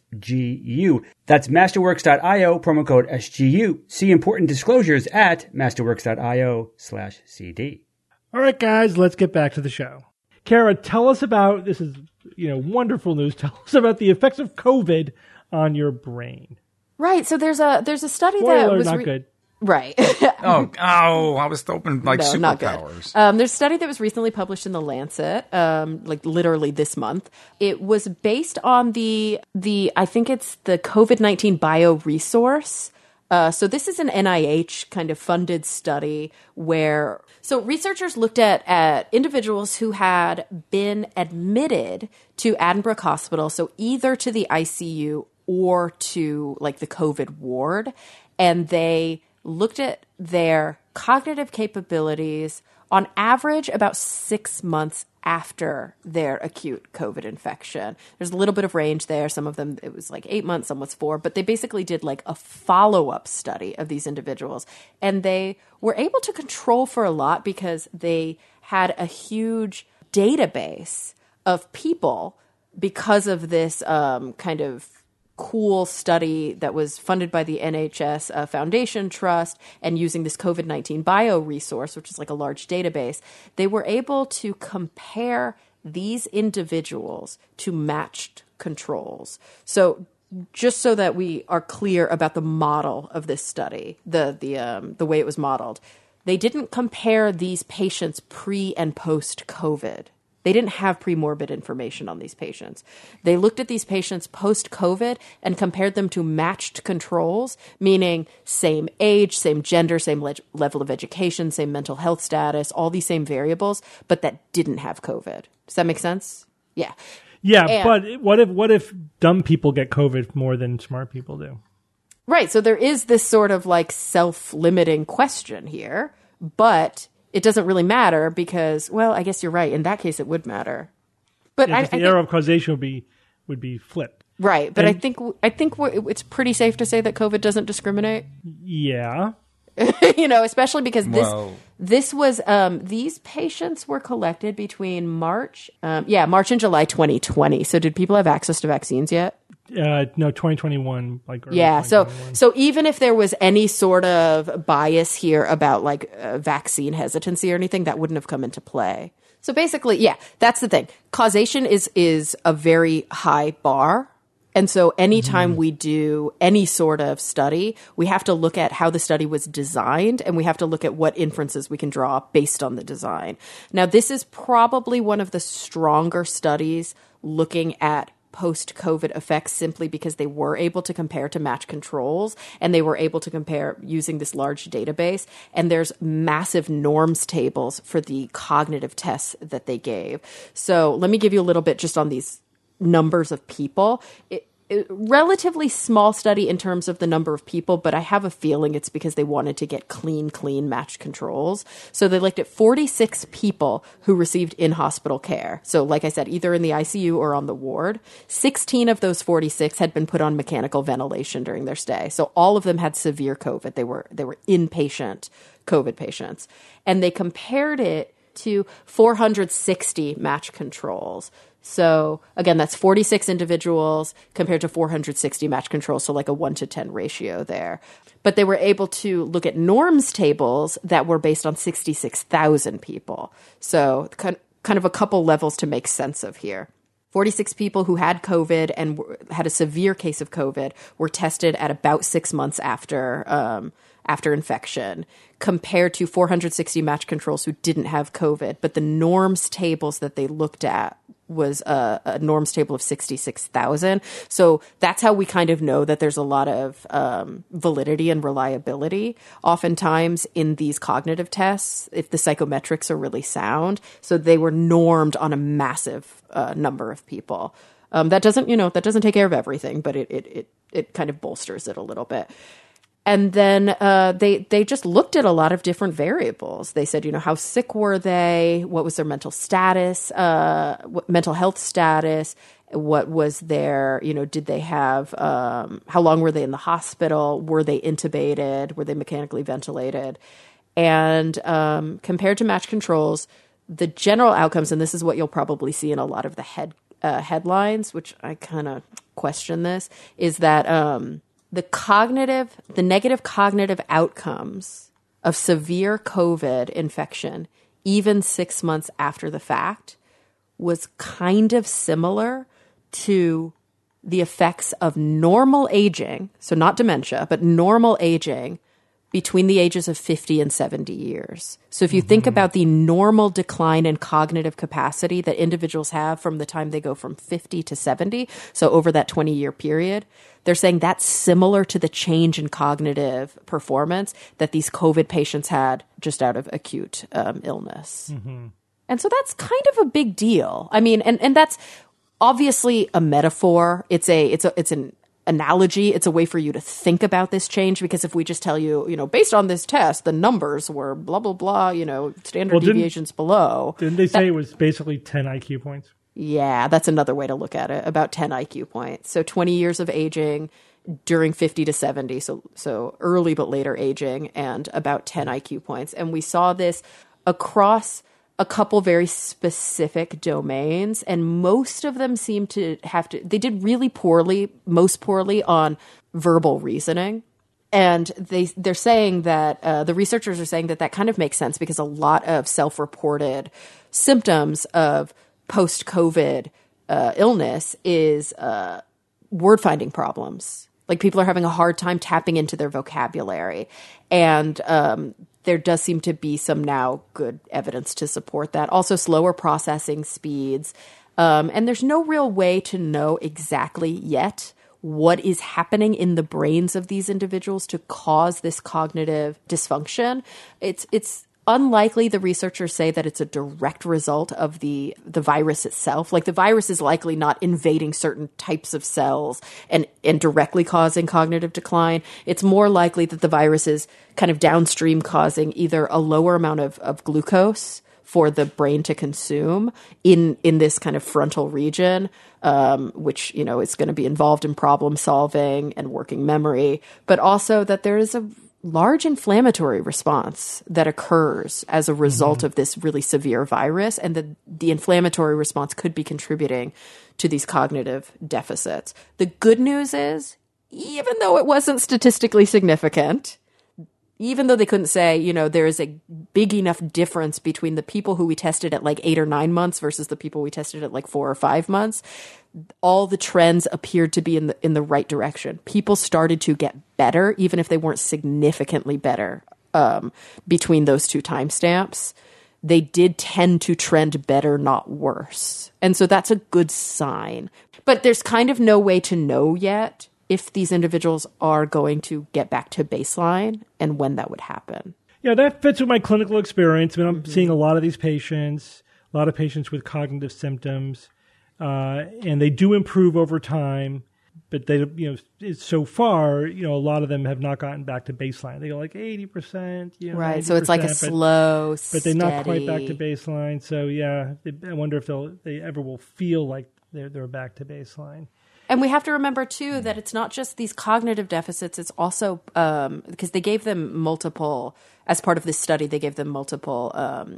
SGU. That's masterworks.io, promo code SGU. See important disclosures at masterworks.io/CD. All right, guys, let's get back to the show. Kara, tell us about, this is, wonderful news. Tell us about the effects of COVID on your brain. Right. So there's a study Spoiler, that was not good. Right. I was hoping like no, superpowers. There's a study that was recently published in The Lancet, like literally this month. It was based on the I think it's the COVID-19 bioresource. So this is an NIH kind of funded study where so researchers looked at individuals who had been admitted to Addenbrooke Hospital, so either to the ICU or to like the COVID ward, and they looked at their cognitive capabilities on average about 6 months after their acute COVID infection. There's a little bit of range there. Some of them, it was like 8 months, some was 4, but they basically did like a follow-up study of these individuals. And they were able to control for a lot because they had a huge database of people because of this kind of cool study that was funded by the NHS Foundation Trust and using this COVID-19 bioresource, which is like a large database. They were able to compare these individuals to matched controls. So just so that we are clear about the model of this study, the way it was modeled, they didn't compare these patients pre and post COVID. They didn't have premorbid information on these patients. They looked at these patients post-COVID and compared them to matched controls, meaning same age, same gender, same level of education, same mental health status, all these same variables, but that didn't have COVID. Does that make sense? Yeah. Yeah, but what if dumb people get COVID more than smart people do? Right. So there is this sort of like self-limiting question here, but it doesn't really matter because, well, I guess you're right. In that case, it would matter. But the error of causation would be flipped. Right. But I think it's pretty safe to say that COVID doesn't discriminate. Yeah. Especially because this was these patients were collected between March and July 2020. So did people have access to vaccines yet? No, 2021. So even if there was any sort of bias here about like vaccine hesitancy or anything, that wouldn't have come into play. So basically, that's the thing. Causation is a very high bar. And so anytime we do any sort of study, we have to look at how the study was designed and we have to look at what inferences we can draw based on the design. Now, this is probably one of the stronger studies looking at post-COVID effects simply because they were able to compare to match controls and they were able to compare using this large database. And there's massive norms tables for the cognitive tests that they gave. So let me give you a little bit just on these numbers of people. Relatively small study in terms of the number of people, but I have a feeling it's because they wanted to get clean match controls. So they looked at 46 people who received in-hospital care. So like I said, either in the ICU or on the ward. 16 of those 46 had been put on mechanical ventilation during their stay. So all of them had severe COVID. They were inpatient COVID patients. And they compared it to 460 match controls. So again, that's 46 individuals compared to 460 match controls, so like a 1-to-10 ratio there. But they were able to look at norms tables that were based on 66,000 people. So kind of a couple levels to make sense of here. 46 people who had COVID and had a severe case of COVID were tested at about 6 months after infection, compared to 460 match controls who didn't have COVID. But the norms tables that they looked at was a norms table of 66,000. So that's how we kind of know that there's a lot of validity and reliability oftentimes in these cognitive tests if the psychometrics are really sound. So they were normed on a massive number of people. That doesn't take care of everything, but it kind of bolsters it a little bit. And then they just looked at a lot of different variables. They said, how sick were they? What was their mental status? Mental health status? What was their, did they have, how long were they in the hospital? Were they intubated? Were they mechanically ventilated? And compared to match controls, the general outcomes, and this is what you'll probably see in a lot of the headlines, which I kind of question this, is that the negative cognitive outcomes of severe COVID infection, even 6 months after the fact, was kind of similar to the effects of normal aging, so not dementia, but normal aging between the ages of 50 and 70 years. So if you think about the normal decline in cognitive capacity that individuals have from the time they go from 50 to 70, so over that 20-year period, they're saying that's similar to the change in cognitive performance that these COVID patients had just out of acute illness. And so that's kind of a big deal. I mean, and that's obviously a metaphor. It's an analogy. It's a way for you to think about this change, because if we just tell you, based on this test, the numbers were blah, blah, blah, standard deviations below. Didn't they say it was basically 10 IQ points? Yeah, that's another way to look at it, about 10 IQ points. So 20 years of aging during 50 to 70, so early but later aging, and about 10 IQ points. And we saw this across a couple very specific domains, and most of them seem to they did really poorly, most poorly on verbal reasoning. And they're saying that, the researchers are saying that kind of makes sense, because a lot of self-reported symptoms of post-COVID illness is word-finding problems. Like, people are having a hard time tapping into their vocabulary. And there does seem to be some now good evidence to support that. Also, slower processing speeds. And there's no real way to know exactly yet what is happening in the brains of these individuals to cause this cognitive dysfunction. It's unlikely, the researchers say, that it's a direct result of the virus itself. Like, the virus is likely not invading certain types of cells and directly causing cognitive decline. It's more likely that the virus is kind of downstream causing either a lower amount of glucose for the brain to consume in this kind of frontal region, which, is going to be involved in problem solving and working memory, but also that there is a large inflammatory response that occurs as a result of this really severe virus, and the inflammatory response could be contributing to these cognitive deficits. The good news is, even though it wasn't statistically significant, even though they couldn't say, there is a big enough difference between the people who we tested at like 8 or 9 months versus the people we tested at like 4 or 5 months, all the trends appeared to be in the right direction. People started to get better, even if they weren't significantly better between those two timestamps. They did tend to trend better, not worse. And so that's a good sign. But there's kind of no way to know yet if these individuals are going to get back to baseline and when that would happen. Yeah, that fits with my clinical experience. I mean, I'm seeing a lot of these patients, with cognitive symptoms, and they do improve over time, but they, so far, a lot of them have not gotten back to baseline. They go like 80%, right. So it's like a slow, but they're not quite back to baseline. So yeah, I wonder if they ever will feel like they're back to baseline. And we have to remember, too, that it's not just these cognitive deficits. It's also because they gave them multiple, as part of this study, they gave them multiple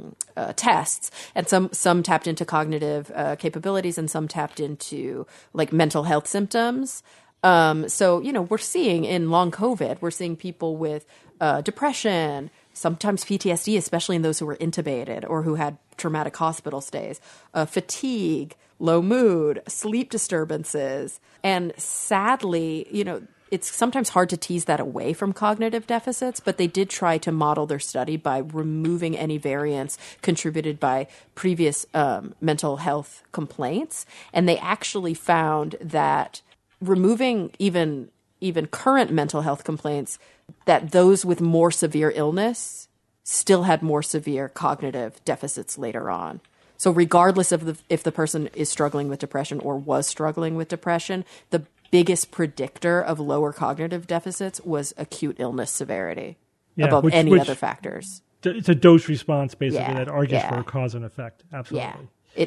tests. And some tapped into cognitive capabilities, and some tapped into like mental health symptoms. So, we're seeing in long COVID, we're seeing people with depression, sometimes PTSD, especially in those who were intubated or who had traumatic hospital stays, fatigue, low mood, sleep disturbances. And sadly, it's sometimes hard to tease that away from cognitive deficits, but they did try to model their study by removing any variants contributed by previous mental health complaints. And they actually found that removing even current mental health complaints, that those with more severe illness still had more severe cognitive deficits later on. So regardless of if the person is struggling with depression or was struggling with depression, the biggest predictor of lower cognitive deficits was acute illness severity above any other factors. It's a dose response, basically, that argues for a cause and effect. Absolutely.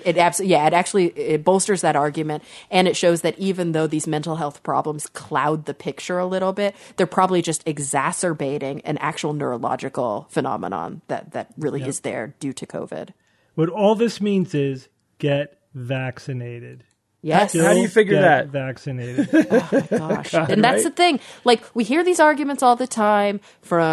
It bolsters that argument, and it shows that even though these mental health problems cloud the picture a little bit, they're probably just exacerbating an actual neurological phenomenon that really is there due to COVID. What all this means is get vaccinated. Yes. How do you figure that? Vaccinated. Oh my gosh. And that's the thing. Like, we hear these arguments all the time from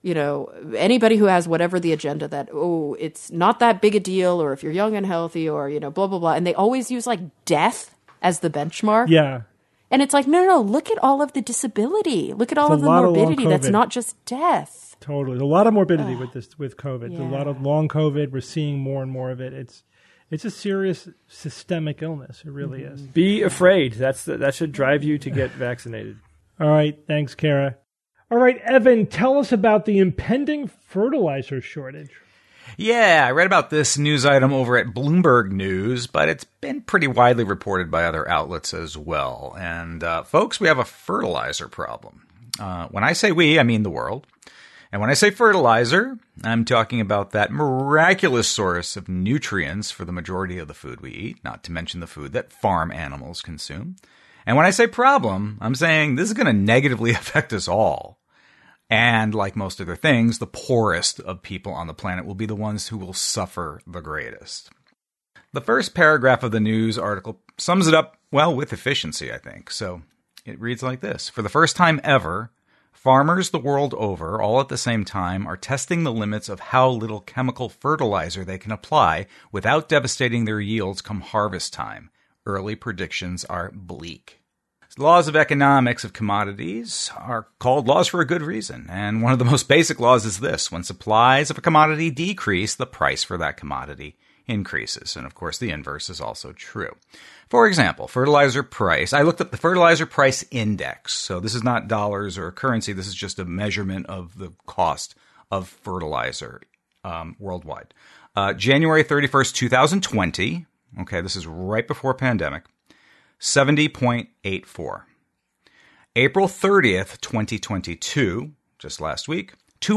anybody who has whatever the agenda that, it's not that big a deal, or if you're young and healthy, or, blah, blah, blah. And they always use like death as the benchmark. Yeah. And it's like, no, look at all of the disability. Look at all of the morbidity. That's not just death. Totally. There's a lot of morbidity with COVID. Yeah. A lot of long COVID. We're seeing more and more of it. It's a serious systemic illness. It really is. Be afraid. That should drive you to get vaccinated. All right. Thanks, Kara. All right, Evan, tell us about the impending fertilizer shortage. Yeah, I read about this news item over at Bloomberg News, but it's been pretty widely reported by other outlets as well. And folks, we have a fertilizer problem. When I say we, I mean the world. And when I say fertilizer, I'm talking about that miraculous source of nutrients for the majority of the food we eat, not to mention the food that farm animals consume. And when I say problem, I'm saying this is going to negatively affect us all. And like most other things, the poorest of people on the planet will be the ones who will suffer the greatest. The first paragraph of the news article sums it up, well, with efficiency, I think. So it reads like this. For the first time ever, farmers the world over, all at the same time, are testing the limits of how little chemical fertilizer they can apply without devastating their yields come harvest time. Early predictions are bleak. Laws of economics of commodities are called laws for a good reason, and one of the most basic laws is this. When supplies of a commodity decrease, the price for that commodity increases. And of course, the inverse is also true. For example, fertilizer price. I looked up the fertilizer price index. So this is not dollars or currency. This is just a measurement of the cost of fertilizer worldwide. January 31st, 2020. Okay, this is right before pandemic. 70.84. April 30th, 2022, just last week,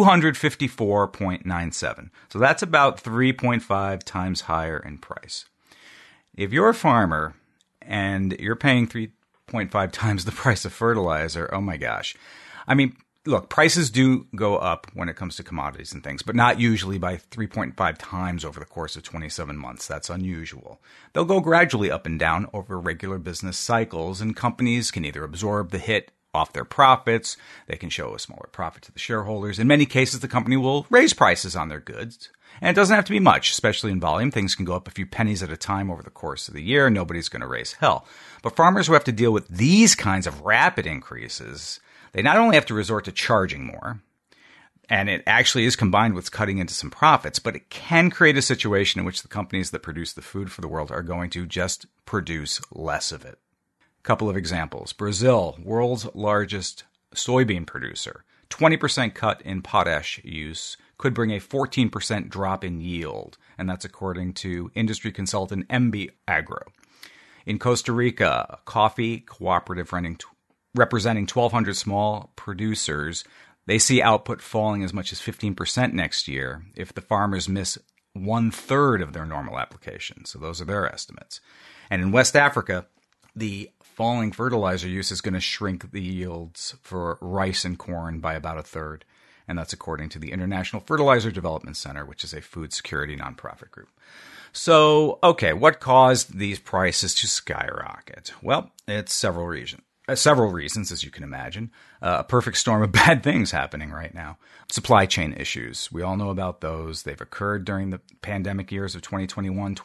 254.97. So that's about 3.5 times higher in price. If you're a farmer and you're paying 3.5 times the price of fertilizer, oh my gosh. I mean, look, prices do go up when it comes to commodities and things, but not usually by 3.5 times over the course of 27 months. That's unusual. They'll go gradually up and down over regular business cycles, and companies can either absorb the hit off their profits, they can show a smaller profit to the shareholders. In many cases, the company will raise prices on their goods. And it doesn't have to be much, especially in volume. Things can go up a few pennies at a time over the course of the year. Nobody's going to raise hell. But farmers who have to deal with these kinds of rapid increases, they not only have to resort to charging more, and it actually is combined with cutting into some profits, but it can create a situation in which the companies that produce the food for the world are going to just produce less of it. A couple of examples. Brazil, world's largest soybean producer, 20% cut in potash use could bring a 14% drop in yield, and that's according to industry consultant MB Agro. In Costa Rica, a coffee cooperative representing 1,200 small producers, they see output falling as much as 15% next year if the farmers miss 1/3 of their normal application. So those are their estimates. And in West Africa, the falling fertilizer use is going to shrink the yields for rice and corn by about 1/3. And that's according to the International Fertilizer Development Center, which is a food security nonprofit group. So, okay, what caused these prices to skyrocket? Well, it's several reasons, as you can imagine. A perfect storm of bad things happening right now. Supply chain issues. We all know about those. They've occurred during the pandemic years of 2021,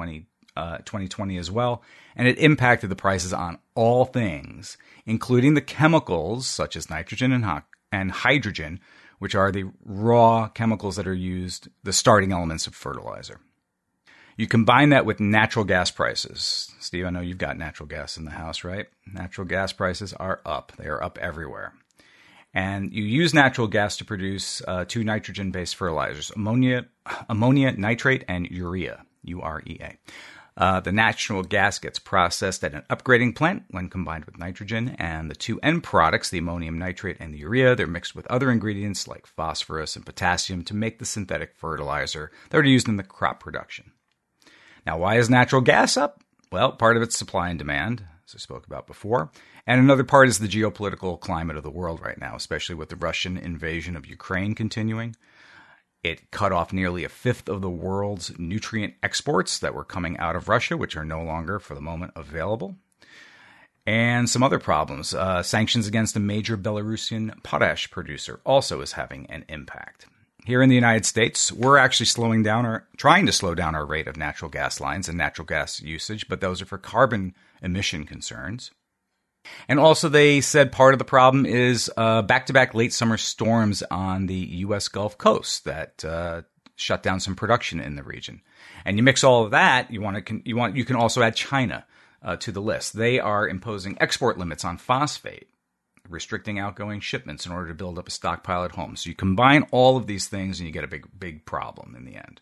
2020 as well. And it impacted the prices on all things, including the chemicals such as nitrogen and hydrogen, which are the raw chemicals that are used, the starting elements of fertilizer. You combine that with natural gas prices. Steve, I know you've got natural gas in the house, right? Natural gas prices are up. They are up everywhere. And you use natural gas to produce two nitrogen-based fertilizers, ammonia nitrate and urea, UREA. The natural gas gets processed at an upgrading plant when combined with nitrogen, and the two end products, the ammonium nitrate and the urea, they're mixed with other ingredients like phosphorus and potassium to make the synthetic fertilizer that are used in the crop production. Now, why is natural gas up? Well, part of it's supply and demand, as I spoke about before, and another part is the geopolitical climate of the world right now, especially with the Russian invasion of Ukraine continuing. It cut off nearly 1/5 of the world's nutrient exports that were coming out of Russia, which are no longer, for the moment, available. And some other problems. Sanctions against a major Belarusian potash producer also is having an impact. Here in the United States, we're actually trying to slow down our rate of natural gas lines and natural gas usage, but those are for carbon emission concerns. And also they said part of the problem is back-to-back late summer storms on the U.S. Gulf Coast that shut down some production in the region. And you mix all of that, you can also add China to the list. They are imposing export limits on phosphate, restricting outgoing shipments in order to build up a stockpile at home. So you combine all of these things and you get a big problem in the end.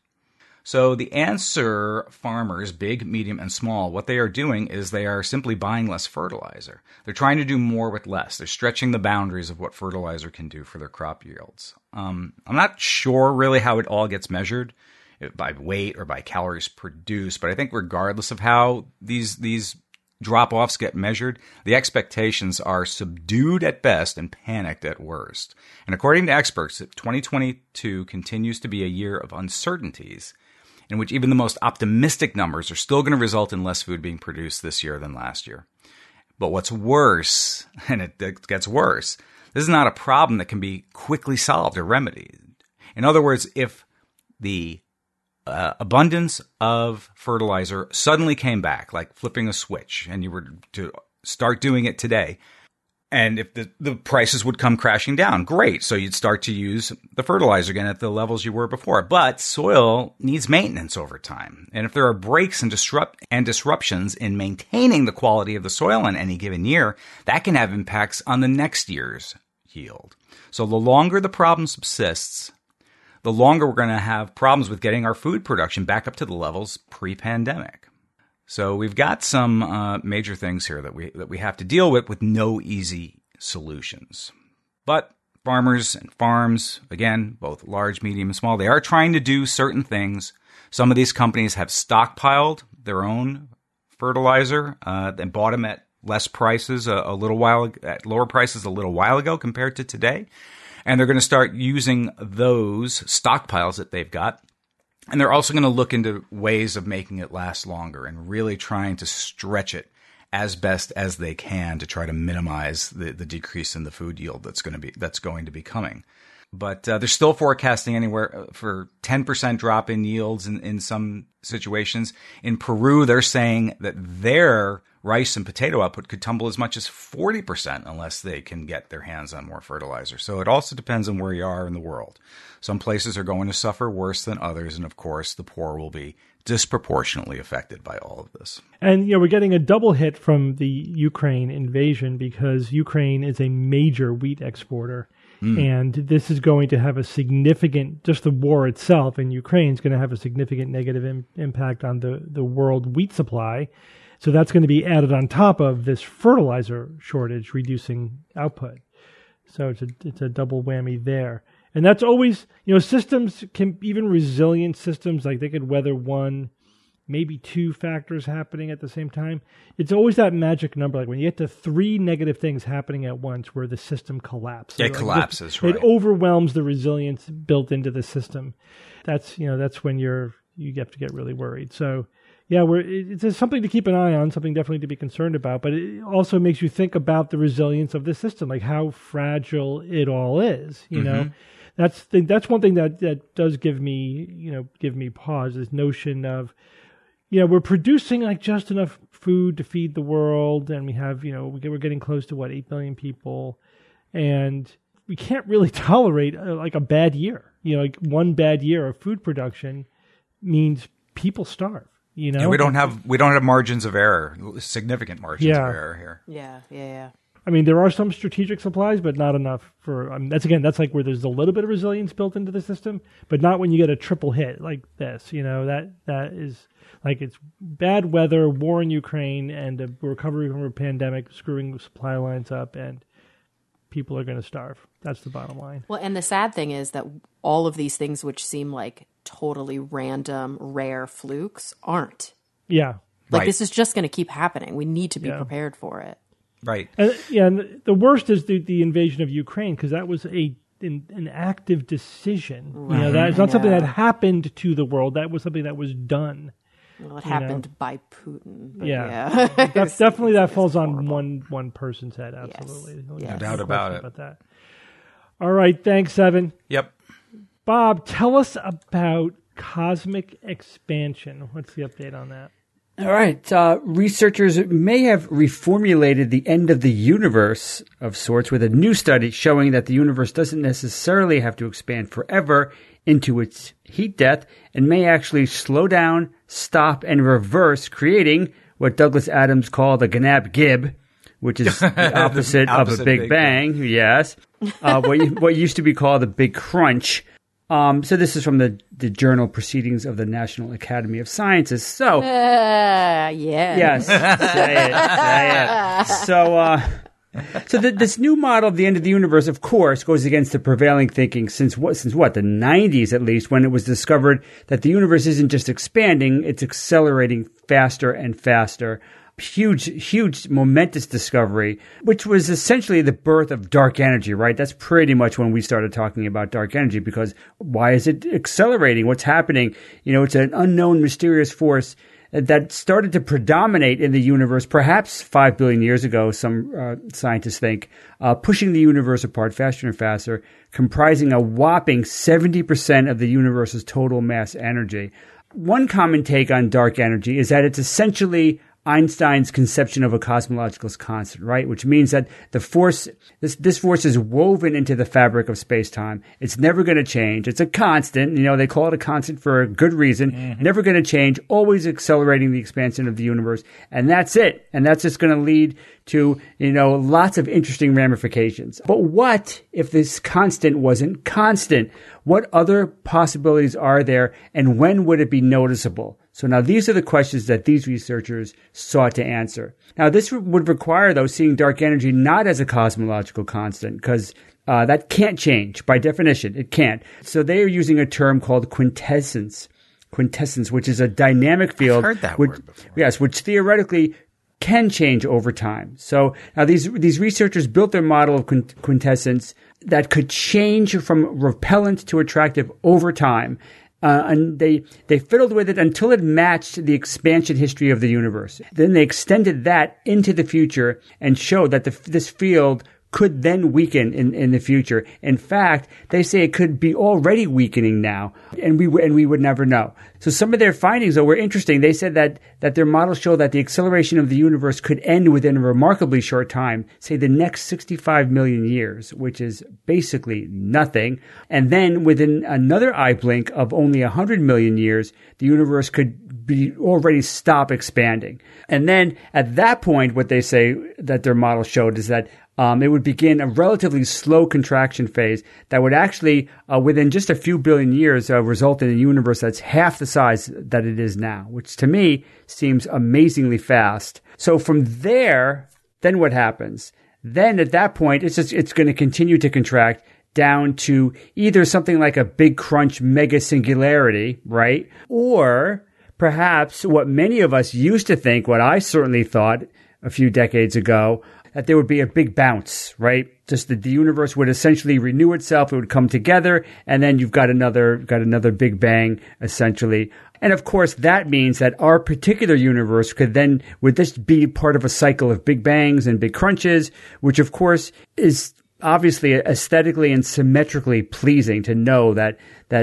So the answer, farmers, big, medium, and small, what they are doing is they are simply buying less fertilizer. They're trying to do more with less. They're stretching the boundaries of what fertilizer can do for their crop yields. I'm not sure really how it all gets measured, by weight or by calories produced, but I think regardless of how these drop-offs get measured, the expectations are subdued at best and panicked at worst. And according to experts, 2022 continues to be a year of uncertainties, in which even the most optimistic numbers are still going to result in less food being produced this year than last year. But what's worse, and it gets worse, this is not a problem that can be quickly solved or remedied. In other words, if the abundance of fertilizer suddenly came back, like flipping a switch, and you were to start doing it today, and if the prices would come crashing down, great. So you'd start to use the fertilizer again at the levels you were before. But soil needs maintenance over time. And if there are breaks and disruptions in maintaining the quality of the soil in any given year, that can have impacts on the next year's yield. So the longer the problem subsists, the longer we're going to have problems with getting our food production back up to the levels pre-pandemic. So we've got some major things here that we have to deal with no easy solutions. But farmers and farms, again, both large, medium, and small, they are trying to do certain things. Some of these companies have stockpiled their own fertilizer and bought them at less prices at lower prices a little while ago compared to today. And they're going to start using those stockpiles that they've got. And they're also going to look into ways of making it last longer and really trying to stretch it as best as they can to try to minimize the decrease in the food yield that's going to be coming. But they're still forecasting anywhere for 10% drop in yields in some situations. In Peru, they're saying that their rice and potato output could tumble as much as 40% unless they can get their hands on more fertilizer. So it also depends on where you are in the world. Some places are going to suffer worse than others, and of course, the poor will be disproportionately affected by all of this. And we're getting a double hit from the Ukraine invasion because Ukraine is a major wheat exporter. And this is going to have a significant, just the war itself in Ukraine is going to have a significant negative impact on the world wheat supply. So that's going to be added on top of this fertilizer shortage, reducing output. So it's a double whammy there. And that's always, systems can, even resilient systems, like they could weather one, maybe two factors happening at the same time. It's always that magic number, like when you get to three negative things happening at once where the system collapses. It collapses, right. It overwhelms the resilience built into the system. That's when you have to get really worried. So yeah, it's something to keep an eye on, something definitely to be concerned about, but it also makes you think about the resilience of the system, like how fragile it all is, you know? That's one thing that does give me pause, this notion of, we're producing like just enough food to feed the world, and we have, we're getting close to 8 billion people, and we can't really tolerate like a bad year. Like one bad year of food production means people starve. Yeah, we don't have margins of error, significant margins of error here. Yeah. I mean, there are some strategic supplies, but not enough for. That's like where there's a little bit of resilience built into the system, but not when you get a triple hit like this. That is like it's bad weather, war in Ukraine, and a recovery from a pandemic screwing supply lines up, and people are going to starve. That's the bottom line. Well, and the sad thing is that all of these things, which seem like totally random, rare flukes, aren't. Yeah. Like this is just going to keep happening. We need to be prepared for it. Right. And the worst is the invasion of Ukraine, because that was an active decision. Right. That's not something that happened to the world. That was something that was done. Well, it happened by Putin. But yeah. That's definitely that falls on one person's head. Absolutely. Yes. No doubt about it. That. All right. Thanks, Evan. Yep. Bob, tell us about cosmic expansion. What's the update on that? All right. Researchers may have reformulated the end of the universe of sorts with a new study showing that the universe doesn't necessarily have to expand forever into its heat death and may actually slow down, stop, and reverse, creating what Douglas Adams called the Gnab-Gib, which is the opposite of a Big Bang. Yes. What used to be called the Big Crunch. So this is from the journal Proceedings of the National Academy of Sciences. So, yes, say it. So this new model of the end of the universe, of course, goes against the prevailing thinking since what the 90s at least, when it was discovered that the universe isn't just expanding, it's accelerating faster and faster. Huge, momentous discovery, which was essentially the birth of dark energy, right? That's pretty much when we started talking about dark energy, because why is it accelerating? What's happening? It's an unknown, mysterious force that started to predominate in the universe perhaps 5 billion years ago, some scientists think, pushing the universe apart faster and faster, comprising a whopping 70% of the universe's total mass energy. One common take on dark energy is that it's essentially Einstein's conception of a cosmological constant, right? Which means that the force, this force is woven into the fabric of space-time. It's never going to change. It's a constant. They call it a constant for a good reason. Never going to change, always accelerating the expansion of the universe. And that's it. And that's just going to lead to, lots of interesting ramifications. But what if this constant wasn't constant? What other possibilities are there? And when would it be noticeable? So now these are the questions that these researchers sought to answer. Now this would require, though, seeing dark energy not as a cosmological constant, because that can't change by definition. It can't. So they are using a term called quintessence, which is a dynamic field. I've heard that word before. Yes, which theoretically can change over time. So now these researchers built their model of quintessence that could change from repellent to attractive over time. And they fiddled with it until it matched the expansion history of the universe. Then they extended that into the future and showed that this field could then weaken in the future. In fact, they say it could be already weakening now, and we would never know. So some of their findings, though, were interesting. They said that their models show that the acceleration of the universe could end within a remarkably short time, say the next 65 million years, which is basically nothing. And then within another eye blink of only 100 million years, the universe could be already stop expanding. And then at that point, what they say that their model showed is that it would begin a relatively slow contraction phase that would actually, within just a few billion years, result in a universe that's half the size that it is now, which to me seems amazingly fast. So from there, then what happens? Then at that point, it's going to continue to contract down to either something like a big crunch mega singularity, right? Or perhaps what many of us used to think, what I certainly thought a few decades ago, that there would be a big bounce, right? Just that the universe would essentially renew itself. It would come together, and then you've got another big bang, essentially. And of course, that means that our particular universe would this be part of a cycle of big bangs and big crunches, which of course is obviously aesthetically and symmetrically pleasing to know that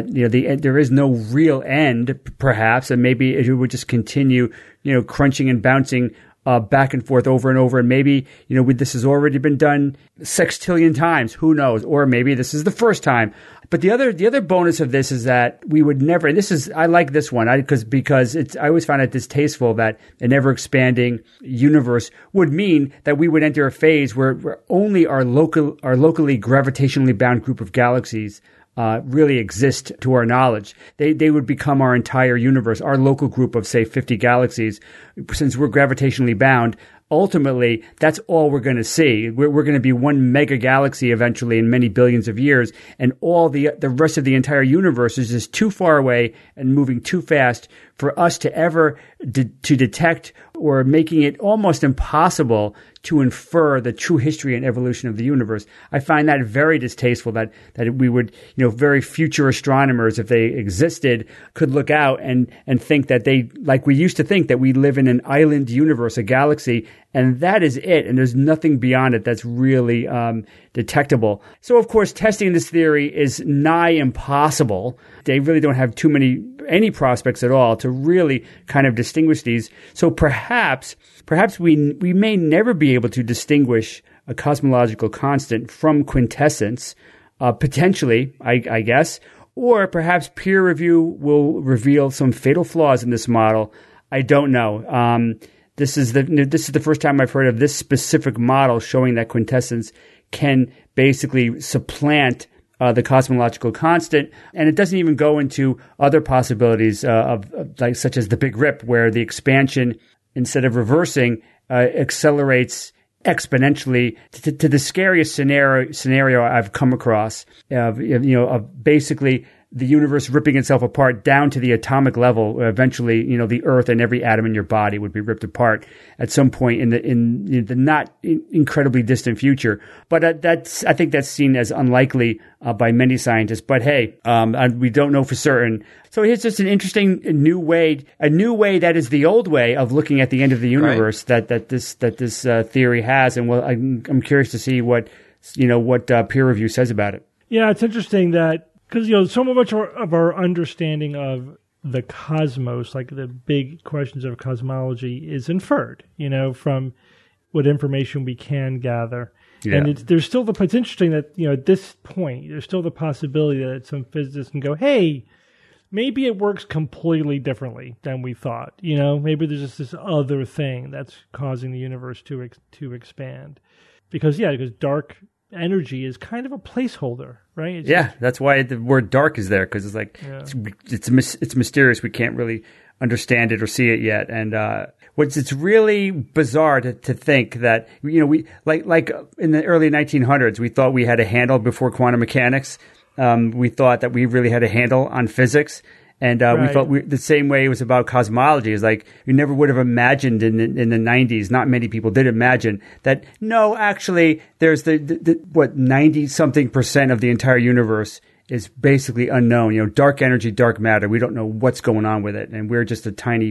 there is no real end, perhaps, and maybe it would just continue, crunching and bouncing back and forth over and over. And maybe, this has already been done sextillion times. Who knows? Or maybe this is the first time. But the other bonus of this is that we would never, and I like this one because I always found it distasteful that an ever expanding universe would mean that we would enter a phase where only our locally gravitationally bound group of galaxies really exist to our knowledge. They would become our entire universe, our local group of, say, 50 galaxies. Since we're gravitationally bound, ultimately, that's all we're going to see. We're going to be one mega galaxy eventually in many billions of years, and all the rest of the entire universe is just too far away and moving too fast for us to ever to detect, or making it almost impossible to infer the true history and evolution of the universe. I find that very distasteful, that we would, very future astronomers, if they existed, could look out and think that they, like we used to think, that we live in an island universe, a galaxy, and that is it. And there's nothing beyond it that's really detectable. So, of course, testing this theory is nigh impossible. They really don't have any prospects at all to really kind of distinguish these. So perhaps we may never be able to distinguish a cosmological constant from quintessence, potentially, I guess, or perhaps peer review will reveal some fatal flaws in this model. I don't know. This is the first time I've heard of this specific model showing that quintessence can basically supplant the cosmological constant, and it doesn't even go into other possibilities such as the Big Rip, where the expansion, instead of reversing, accelerates exponentially to the scariest scenario I've come across. Of basically the universe ripping itself apart down to the atomic level. Eventually, the Earth and every atom in your body would be ripped apart at some point in the not incredibly distant future. But I think that's seen as unlikely by many scientists. But hey, we don't know for certain. So here's just an interesting new way that is the old way of looking at the end of the universe, right, that this theory has. And I'm curious to see what peer review says about it. Yeah, it's interesting that, because so much of our understanding of the cosmos, like the big questions of cosmology, is inferred, from what information we can gather. Yeah. And it's interesting that, at this point, there's still the possibility that some physicists can go, hey, maybe it works completely differently than we thought. Maybe there's just this other thing that's causing the universe to expand. Because dark energy is kind of a placeholder, right? That's why the word dark is there, because it's like, it's mysterious. We can't really understand it or see it yet. And it's really bizarre to think that, we like in the early 1900s, we thought we had a handle before quantum mechanics. We thought that we really had a handle on physics. And we felt the same way it was about cosmology. It's like you never would have imagined in the 90s. Not many people did imagine that. No, actually, there's the 90-something% of the entire universe is basically unknown. Dark energy, dark matter. We don't know what's going on with it, and we're just a tiny.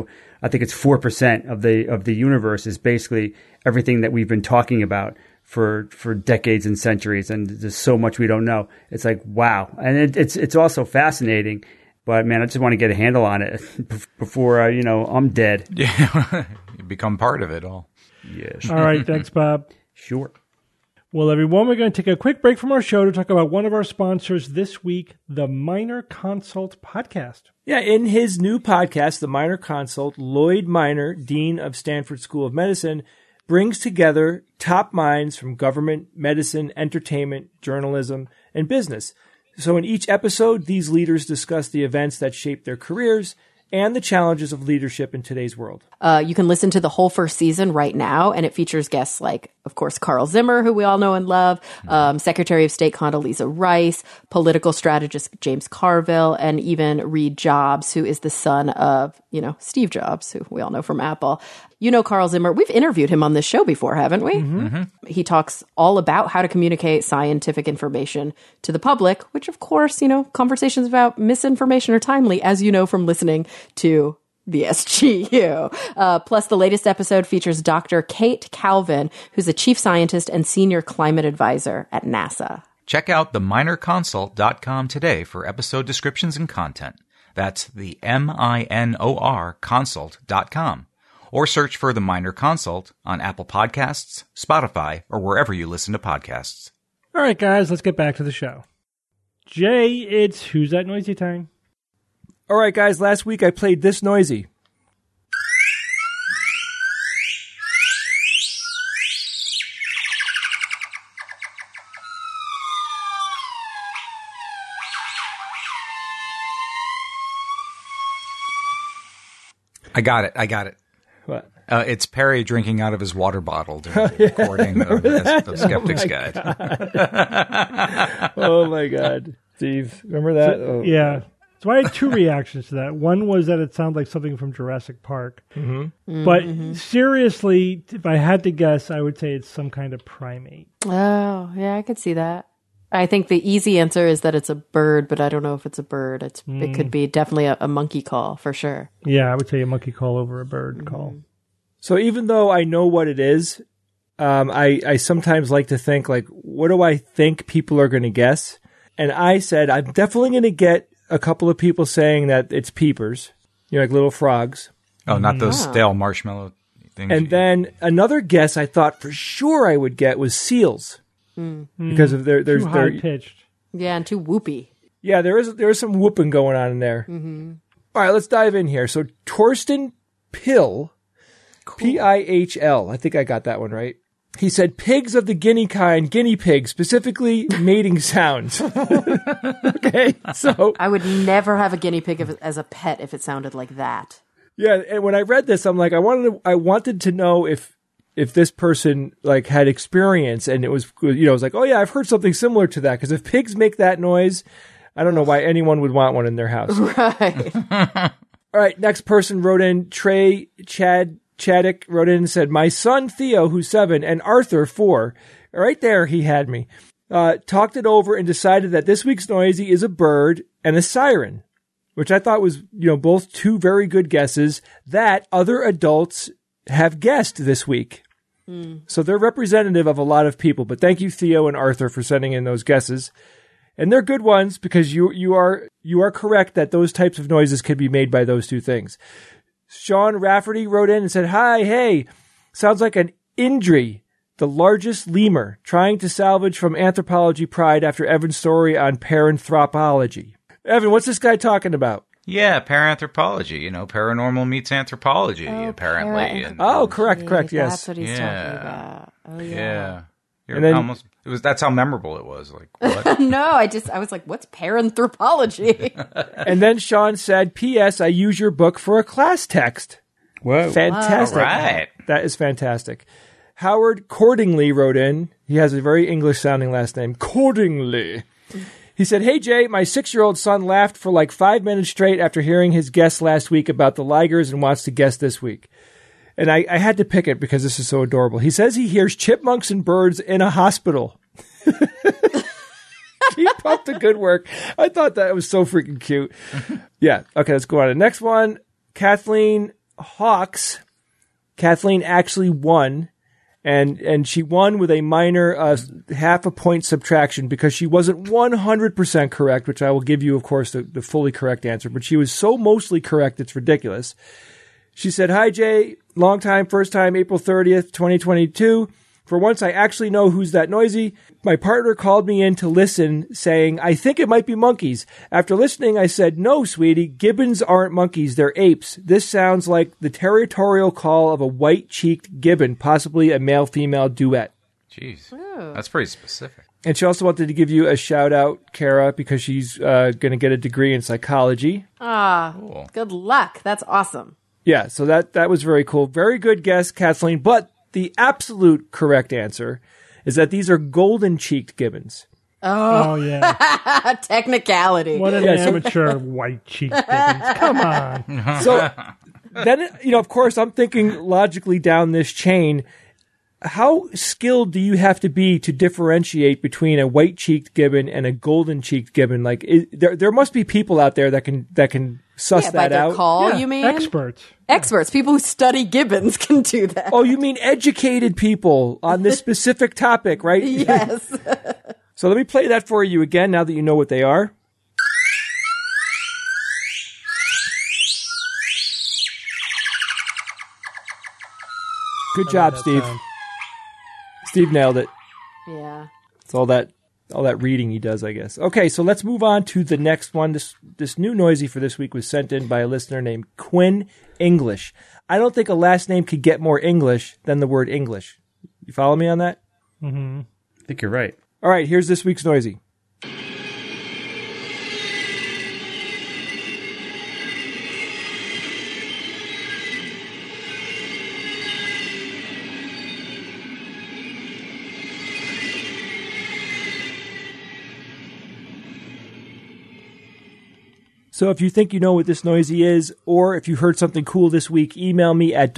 I think it's 4% of the universe is basically everything that we've been talking about for decades and centuries, and there's so much we don't know. It's like, wow, and it's also fascinating. But man, I just want to get a handle on it before I'm dead. Yeah, you become part of it all. Yes. All right, thanks, Bob. Sure. Well, everyone, we're going to take a quick break from our show to talk about one of our sponsors this week, the Minor Consult Podcast. Yeah, in his new podcast, The Minor Consult, Lloyd Minor, Dean of Stanford School of Medicine, brings together top minds from government, medicine, entertainment, journalism, and business. So in each episode, these leaders discuss the events that shaped their careers and the challenges of leadership in today's world. You can listen to the whole first season right now, and it features guests like, of course, Carl Zimmer, who we all know and love, Secretary of State Condoleezza Rice, political strategist James Carville, and even Reed Jobs, who is the son of, Steve Jobs, who we all know from Apple. Carl Zimmer. We've interviewed him on this show before, haven't we? Mm-hmm. He talks all about how to communicate scientific information to the public, which, of course, conversations about misinformation are timely, as you know from listening to the SGU. Plus, the latest episode features Dr. Kate Calvin, who's a chief scientist and senior climate advisor at NASA. Check out theminorconsult.com today for episode descriptions and content. That's the MINOR consult.com. Or search for The Minor Consult on Apple Podcasts, Spotify, or wherever you listen to podcasts. All right, guys, let's get back to the show. Jay, it's Who's That Noisy time. All right, guys, last week I played This Noisy. I got it. What? It's Perry drinking out of his water bottle during the recording of Skeptic's Guide. Oh my God, Steve, remember that? Yeah. So I had two reactions to that. One was that it sounded like something from Jurassic Park. Mm-hmm. But seriously, if I had to guess, I would say it's some kind of primate. Oh, yeah, I could see that. I think the easy answer is that it's a bird, but I don't know if it's a bird. It could be definitely a monkey call for sure. Yeah, I would say a monkey call over a bird call. So even though I know what it is, I sometimes like to think, like, what do I think people are going to guess? And I said, I'm definitely going to get a couple of people saying that it's peepers, like little frogs. Oh, not those stale marshmallow things. And then another guess I thought for sure I would get was seals. Because of their Too high-pitched. Yeah, and too whoopy. Yeah, there is some whooping going on in there. Mm-hmm. All right, let's dive in here. So Torsten Pihl, cool. P-I-H-L, I think I got that one right. He said, pigs of the guinea kind, guinea pig, specifically mating sounds. Okay, so... I would never have a guinea pig as a pet if it sounded like that. Yeah, and when I read this, I'm like, I wanted to know if this person like had experience, and it was, it was like, oh yeah, I've heard something similar to that, because if pigs make that noise, I don't know why anyone would want one in their house. Right. All right, next person wrote in, Trey Chaddick wrote in and said, my son Theo, who's 7, and Arthur, 4, right there he had me, talked it over and decided that this week's noisy is a bird and a siren, which I thought was, both two very good guesses that other adults have guessed this week. So they're representative of a lot of people, but thank you, Theo and Arthur, for sending in those guesses. And they're good ones, because you are correct that those types of noises can be made by those two things. Sean Rafferty wrote in and said, hi, hey, sounds like an Indri, the largest lemur, trying to salvage from anthropology pride after Evan's story on paranthropology. Evan, what's this guy talking about? Yeah, paranthropology. Paranormal meets anthropology, apparently. Correct. Yes, that's what he's talking about. Oh yeah. And then, that's how memorable it was. Like, what? No, I was like, what's paranthropology? And then Sean said, P.S. I use your book for a class text. Whoa. Fantastic. All right. That is fantastic. Howard Cordingly wrote in. He has a very English-sounding last name. Cordingly. He said, hey, Jay, my 6-year-old son laughed for like 5 minutes straight after hearing his guess last week about the Ligers and wants to guess this week. And I had to pick it because this is so adorable. He says he hears chipmunks and birds in a hospital. Keep up the good work. I thought that was so freaking cute. Yeah. Okay, let's go on to the next one. Kathleen Hawks. Kathleen actually won. And she won with a minor half a point subtraction because she wasn't 100% correct, which I will give you, of course, the fully correct answer. But she was so mostly correct, it's ridiculous. She said, hi, Jay. Long time, first time, April 30th, 2022. For once, I actually know who's that noisy. My partner called me in to listen, saying, I think it might be monkeys. After listening, I said, no, sweetie, gibbons aren't monkeys, they're apes. This sounds like the territorial call of a white-cheeked gibbon, possibly a male-female duet. Jeez, that's pretty specific. And she also wanted to give you a shout-out, Kara, because she's going to get a degree in psychology. Cool. Good luck. That's awesome. Yeah, so that was very cool. Very good guess, Kathleen. But the absolute correct answer is that these are golden-cheeked gibbons. Oh yeah. Technicality. What an amateur white-cheeked gibbons. Come on. So then, of course, I'm thinking logically down this chain. How skilled do you have to be to differentiate between a white-cheeked gibbon and a golden-cheeked gibbon? Like, there must be people out there that can suss that by their out. Call, you mean? Experts. People who study gibbons can do that. Oh, you mean educated people on this specific topic, right? Yes. So let me play that for you again now that you know what they are. Good job, Steve. Steve nailed it. Yeah. It's all that reading he does, I guess. Okay, so let's move on to the next one. This new noisy for this week was sent in by a listener named Quinn English. I don't think a last name could get more English than the word English. You follow me on that? Mm-hmm. I think you're right. All right, here's this week's noisy. So if you think you know what this noisy is, or if you heard something cool this week, email me at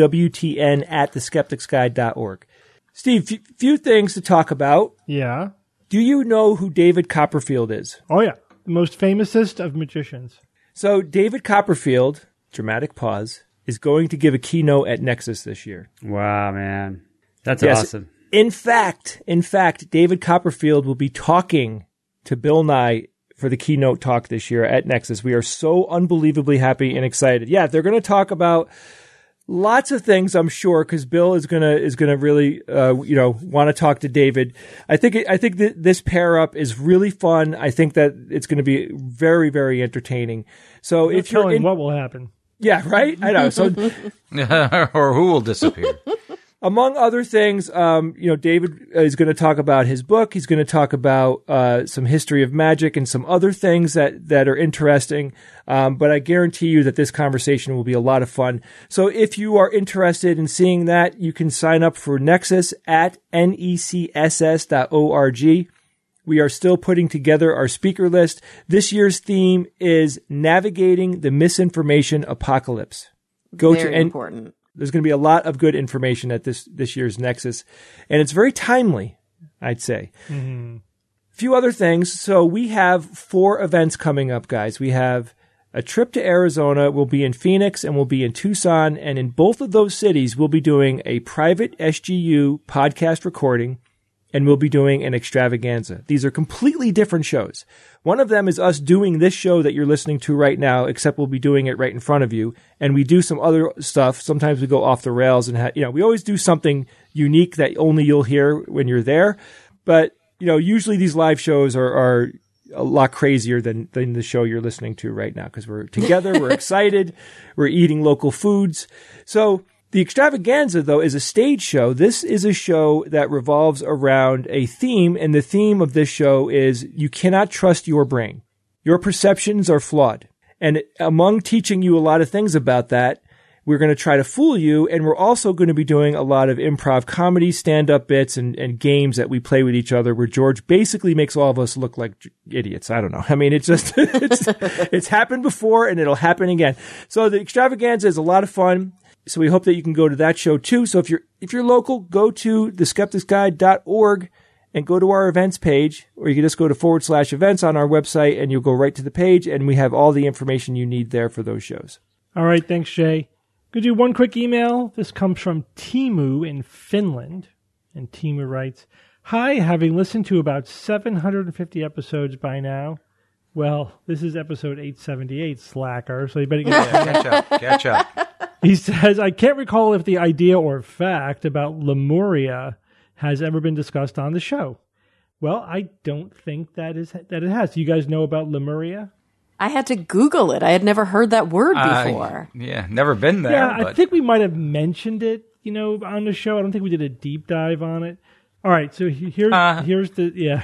wtn@theskepticsguide.org. Steve, few things to talk about. Yeah. Do you know who David Copperfield is? Oh, yeah. The most famousest of magicians. So David Copperfield, dramatic pause, is going to give a keynote at Nexus this year. Wow, man. That's Yes. awesome. In fact, David Copperfield will be talking to Bill Nye for the keynote talk this year at Nexus. We are so unbelievably happy and excited. Yeah, they're going to talk about lots of things, I'm sure, because Bill is gonna really want to talk to David. I think that this pair up is really fun. I think that it's going to be very, very entertaining. So No if you're telling what will happen. yeah, right, I know. So Or who will disappear? among other things, David is going to talk about his book. He's going to talk about some history of magic and some other things that are interesting. But I guarantee you that this conversation will be a lot of fun. So if you are interested in seeing that, you can sign up for Nexus at necss.org. We are still putting together our speaker list. This year's theme is Navigating the Misinformation Apocalypse. Very important. There's going to be a lot of good information at this year's Nexus, and it's very timely, I'd say. Mm-hmm. A few other things. So we have 4 events coming up, guys. We have a trip to Arizona. We'll be in Phoenix and we'll be in Tucson. And in both of those cities, we'll be doing a private SGU podcast recording, and we'll be doing an extravaganza. These are completely different shows. One of them is us doing this show that you're listening to right now, except we'll be doing it right in front of you. And we do some other stuff. Sometimes we go off the rails and, we always do something unique that only you'll hear when you're there. But, usually these live shows are a lot crazier than the show you're listening to right now, because we're together, we're excited, we're eating local foods. So the extravaganza, though, is a stage show. This is a show that revolves around a theme, and the theme of this show is you cannot trust your brain. Your perceptions are flawed. And among teaching you a lot of things about that, we're going to try to fool you, and we're also going to be doing a lot of improv comedy, stand-up bits, and games that we play with each other, where George basically makes all of us look like idiots. I don't know. I mean, it's just it's happened before, and it'll happen again. So the extravaganza is a lot of fun. So we hope that you can go to that show too. So if you're local, go to theskepticsguide.org and go to our events page, or you can just go to /events on our website and you'll go right to the page, and we have all the information you need there for those shows. All right, thanks, Shay. Could do one quick email. This comes from Timu in Finland. And Timu writes, "Hi, having listened to about 750 episodes by now." Well, this is episode 878, slacker, so you better get Catch up. He says, "I can't recall if the idea or fact about Lemuria has ever been discussed on the show." Well, I don't think that it has. Do you guys know about Lemuria? I had to Google it. I had never heard that word before. Yeah, never been there. Yeah, but I think we might have mentioned it, on the show. I don't think we did a deep dive on it. All right, so here's the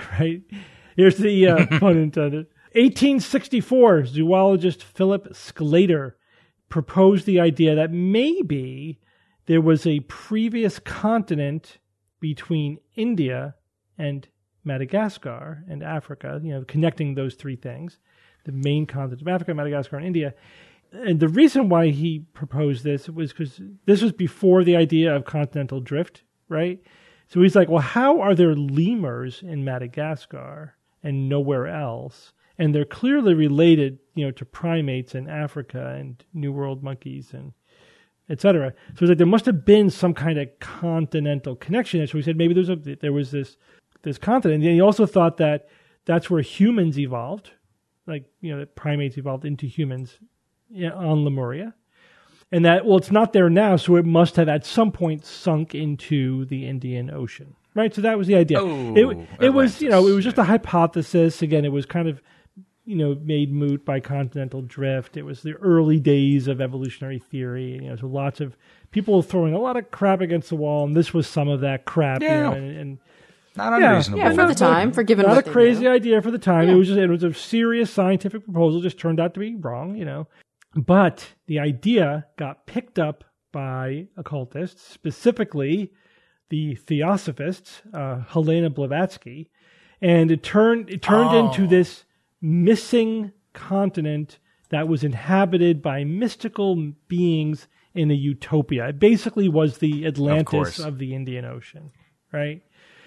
pun intended. 1864, zoologist Philip Sclater proposed the idea that maybe there was a previous continent between India and Madagascar and Africa, connecting those 3 things, the main continents of Africa, Madagascar, and India. And the reason why he proposed this was because this was before the idea of continental drift, right? So he's like, well, how are there lemurs in Madagascar and nowhere else? And they're clearly related, to primates in Africa and New World monkeys and et cetera. So it's like there must have been some kind of continental connection. So he said maybe there was this continent. And he also thought that that's where humans evolved, that primates evolved into humans on Lemuria. And that, it's not there now, so it must have at some point sunk into the Indian Ocean, right? So that was the idea. It was, it was just a hypothesis. Again, it was kind of, made moot by continental drift. It was the early days of evolutionary theory. So lots of people throwing a lot of crap against the wall, and this was some of that crap. Yeah. And not unreasonable. Yeah, for the time, for given not what a crazy they idea for the time. Yeah. It was a serious scientific proposal. Just turned out to be wrong. But the idea got picked up by occultists, specifically the Theosophists, Helena Blavatsky, and it turned into this missing continent that was inhabited by mystical beings in a utopia. It basically was the Atlantis of the Indian Ocean, right?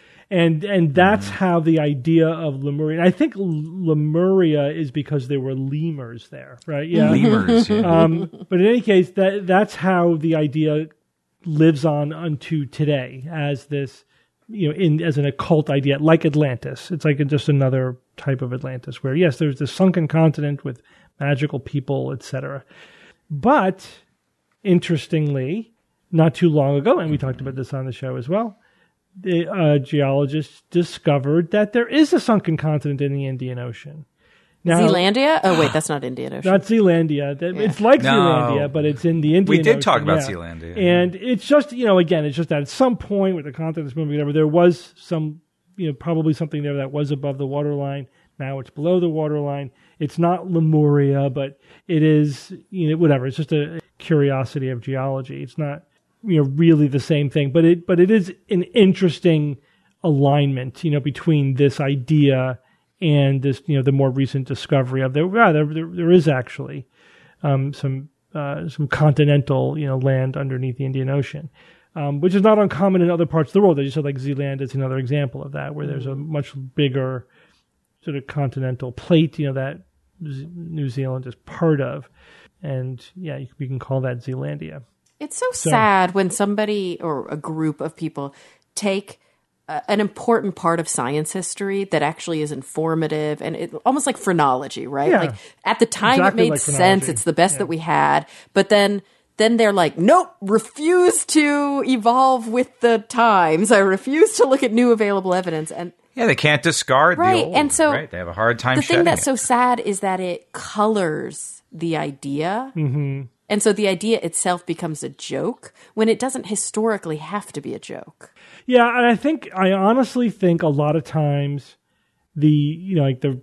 And that's how the idea of Lemuria, and I think Lemuria is because there were lemurs there, right? Yeah. Lemurs. Yeah. But in any case, that's how the idea lives on unto today as this, as an occult idea, like Atlantis. It's like just another type of Atlantis where, yes, there's this sunken continent with magical people, etc. But interestingly, not too long ago, and we talked about this on the show as well, the geologists discovered that there is a sunken continent in the Indian Ocean. Now, Zealandia? Oh, wait, that's not Indian Ocean. Not Zealandia. It's like Zealandia, but it's in the Indian Ocean. We did talk about Zealandia. And it's just, again, it's just that at some point with the continent's moving, whatever, there was some, probably something there that was above the waterline. Now it's below the waterline. It's not Lemuria, but it is, whatever. It's just a curiosity of geology. It's not, really the same thing, but it is an interesting alignment, between this idea and this, the more recent discovery of there is actually some continental, land underneath the Indian Ocean, which is not uncommon in other parts of the world. As you said, like Zealand is another example of that, where there's a much bigger sort of continental plate, that New Zealand is part of, and we can call that Zealandia. It's so sad when somebody or a group of people take an important part of science history that actually is informative and almost like phrenology, right? Yeah, like at the time exactly it made like sense. It's the best that we had. But then they're like, nope, refuse to evolve with the times. I refuse to look at new available evidence. And they can't discard the old. And so they have a hard time the shedding thing that's it. so sad is that it colors the idea. Mm-hmm. And so the idea itself becomes a joke when it doesn't historically have to be a joke. Yeah, and I honestly think a lot of times the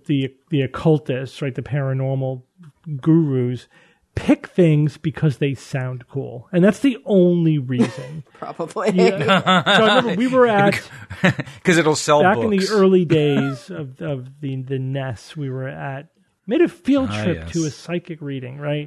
occultists, right, the paranormal gurus, pick things because they sound cool, and that's the only reason. Probably. Yeah. So I remember we were at because it'll sell back books. in the early days of the NES. We were at. Made a field trip to a psychic reading, right?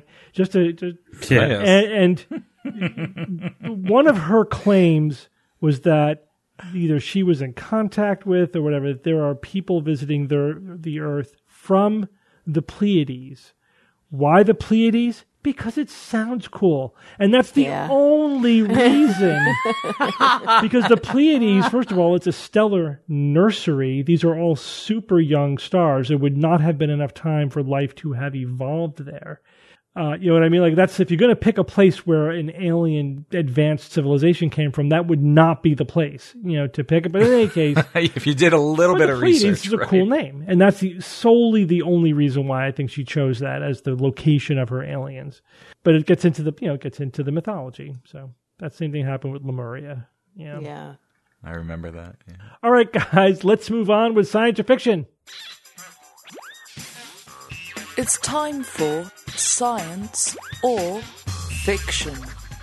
And one of her claims was that either she was in contact with or whatever, that there are people visiting the Earth from the Pleiades. Why the Pleiades? Because it sounds cool. And that's the only reason. Because the Pleiades, first of all, it's a stellar nursery. These are all super young stars. There would not have been enough time for life to have evolved there. You know what I mean? Like if you're going to pick a place where an alien advanced civilization came from, that would not be the place, to pick it. But in any case, if you did a little bit of research, it's a cool name, and that's solely the only reason why I think she chose that as the location of her aliens. But it gets into the mythology. So that same thing happened with Lemuria. Yeah. I remember that. Yeah. All right, guys, let's move on with science fiction. It's time for Science or Fiction.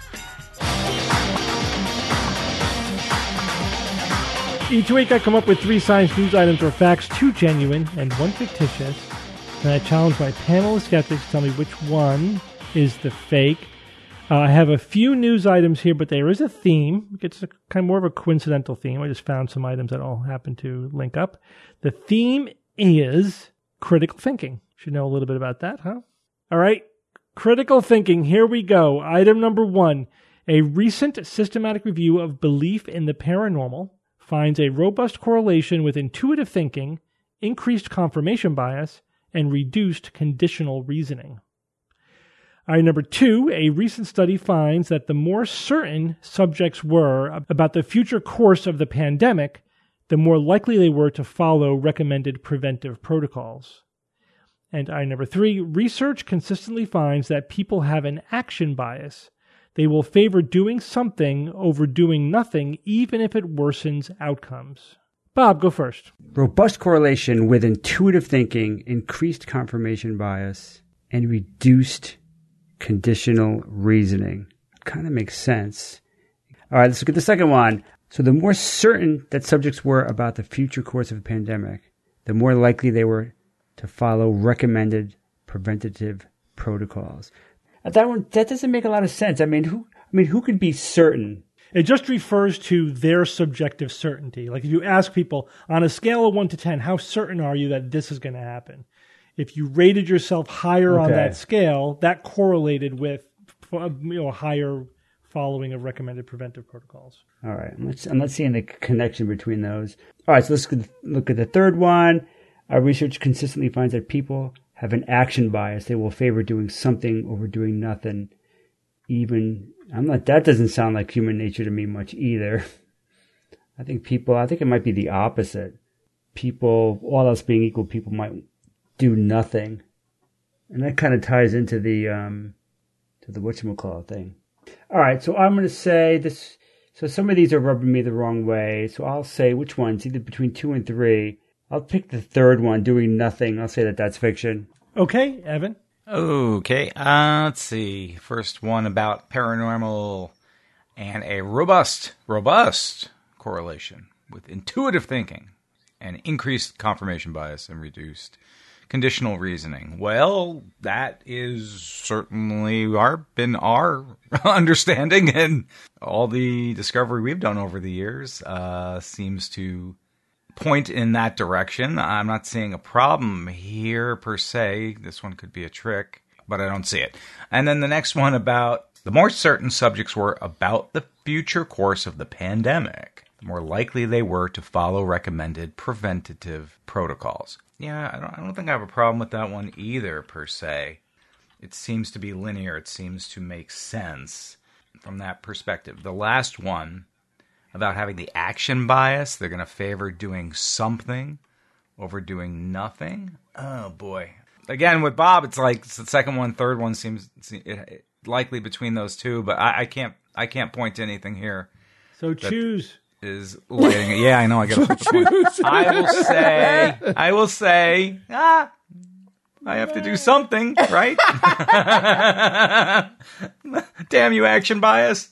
Each week I come up with 3 science news items or facts, 2 genuine and 1 fictitious. And I challenge my panel of skeptics to tell me which one is the fake. I have a few news items here, but there is a theme. It's kind of more of a coincidental theme. I just found some items that all happen to link up. The theme is critical thinking. Should know a little bit about that, huh? All right. Critical thinking. Here we go. Item number 1. A recent systematic review of belief in the paranormal finds a robust correlation with intuitive thinking, increased confirmation bias, and reduced conditional reasoning. Item number 2. A recent study finds that the more certain subjects were about the future course of the pandemic, the more likely they were to follow recommended preventive protocols. And item number 3, research consistently finds that people have an action bias. They will favor doing something over doing nothing, even if it worsens outcomes. Bob, go first. Robust correlation with intuitive thinking, increased confirmation bias, and reduced conditional reasoning. Kind of makes sense. All right, let's look at the second one. So the more certain that subjects were about the future course of a pandemic, the more likely they were to follow recommended preventative protocols. That doesn't make a lot of sense. I mean, who can be certain? It just refers to their subjective certainty. Like if you ask people on a scale of 1 to 10, how certain are you that this is going to happen? If you rated yourself higher on that scale, that correlated with higher following of recommended preventive protocols. All right. I'm not seeing the connection between those. All right. So let's look at the third one. Our research consistently finds that people have an action bias. They will favor doing something over doing nothing. That doesn't sound like human nature to me much either. I think it might be the opposite. People, all else being equal, people might do nothing. And that kind of ties into the whatchamacallit thing. All right, so I'm going to say this. So some of these are rubbing me the wrong way. So I'll say which ones, either between 2 and 3. I'll pick the third one, doing nothing. I'll say that's fiction. Okay, Evan. Okay, let's see. First one about paranormal and a robust correlation with intuitive thinking and increased confirmation bias and reduced conditional reasoning. Well, that is certainly been our understanding, and all the discovery we've done over the years seems to point in that direction. I'm not seeing a problem here per se. This one could be a trick, but I don't see it. And then the next one about the more certain subjects were about the future course of the pandemic, the more likely they were to follow recommended preventative protocols. Yeah, I don't think I have a problem with that one either per se. It seems to be linear. It seems to make sense from that perspective. The last one about having the action bias, they're going to favor doing something over doing nothing. Oh, boy. Again, with Bob, it's like the second one, third one seems likely between those two, but I can't point to anything here. So choose. Is lighting it. Yeah, I know. I got to put the point. I will say, I have to do something, right? Damn you, action bias.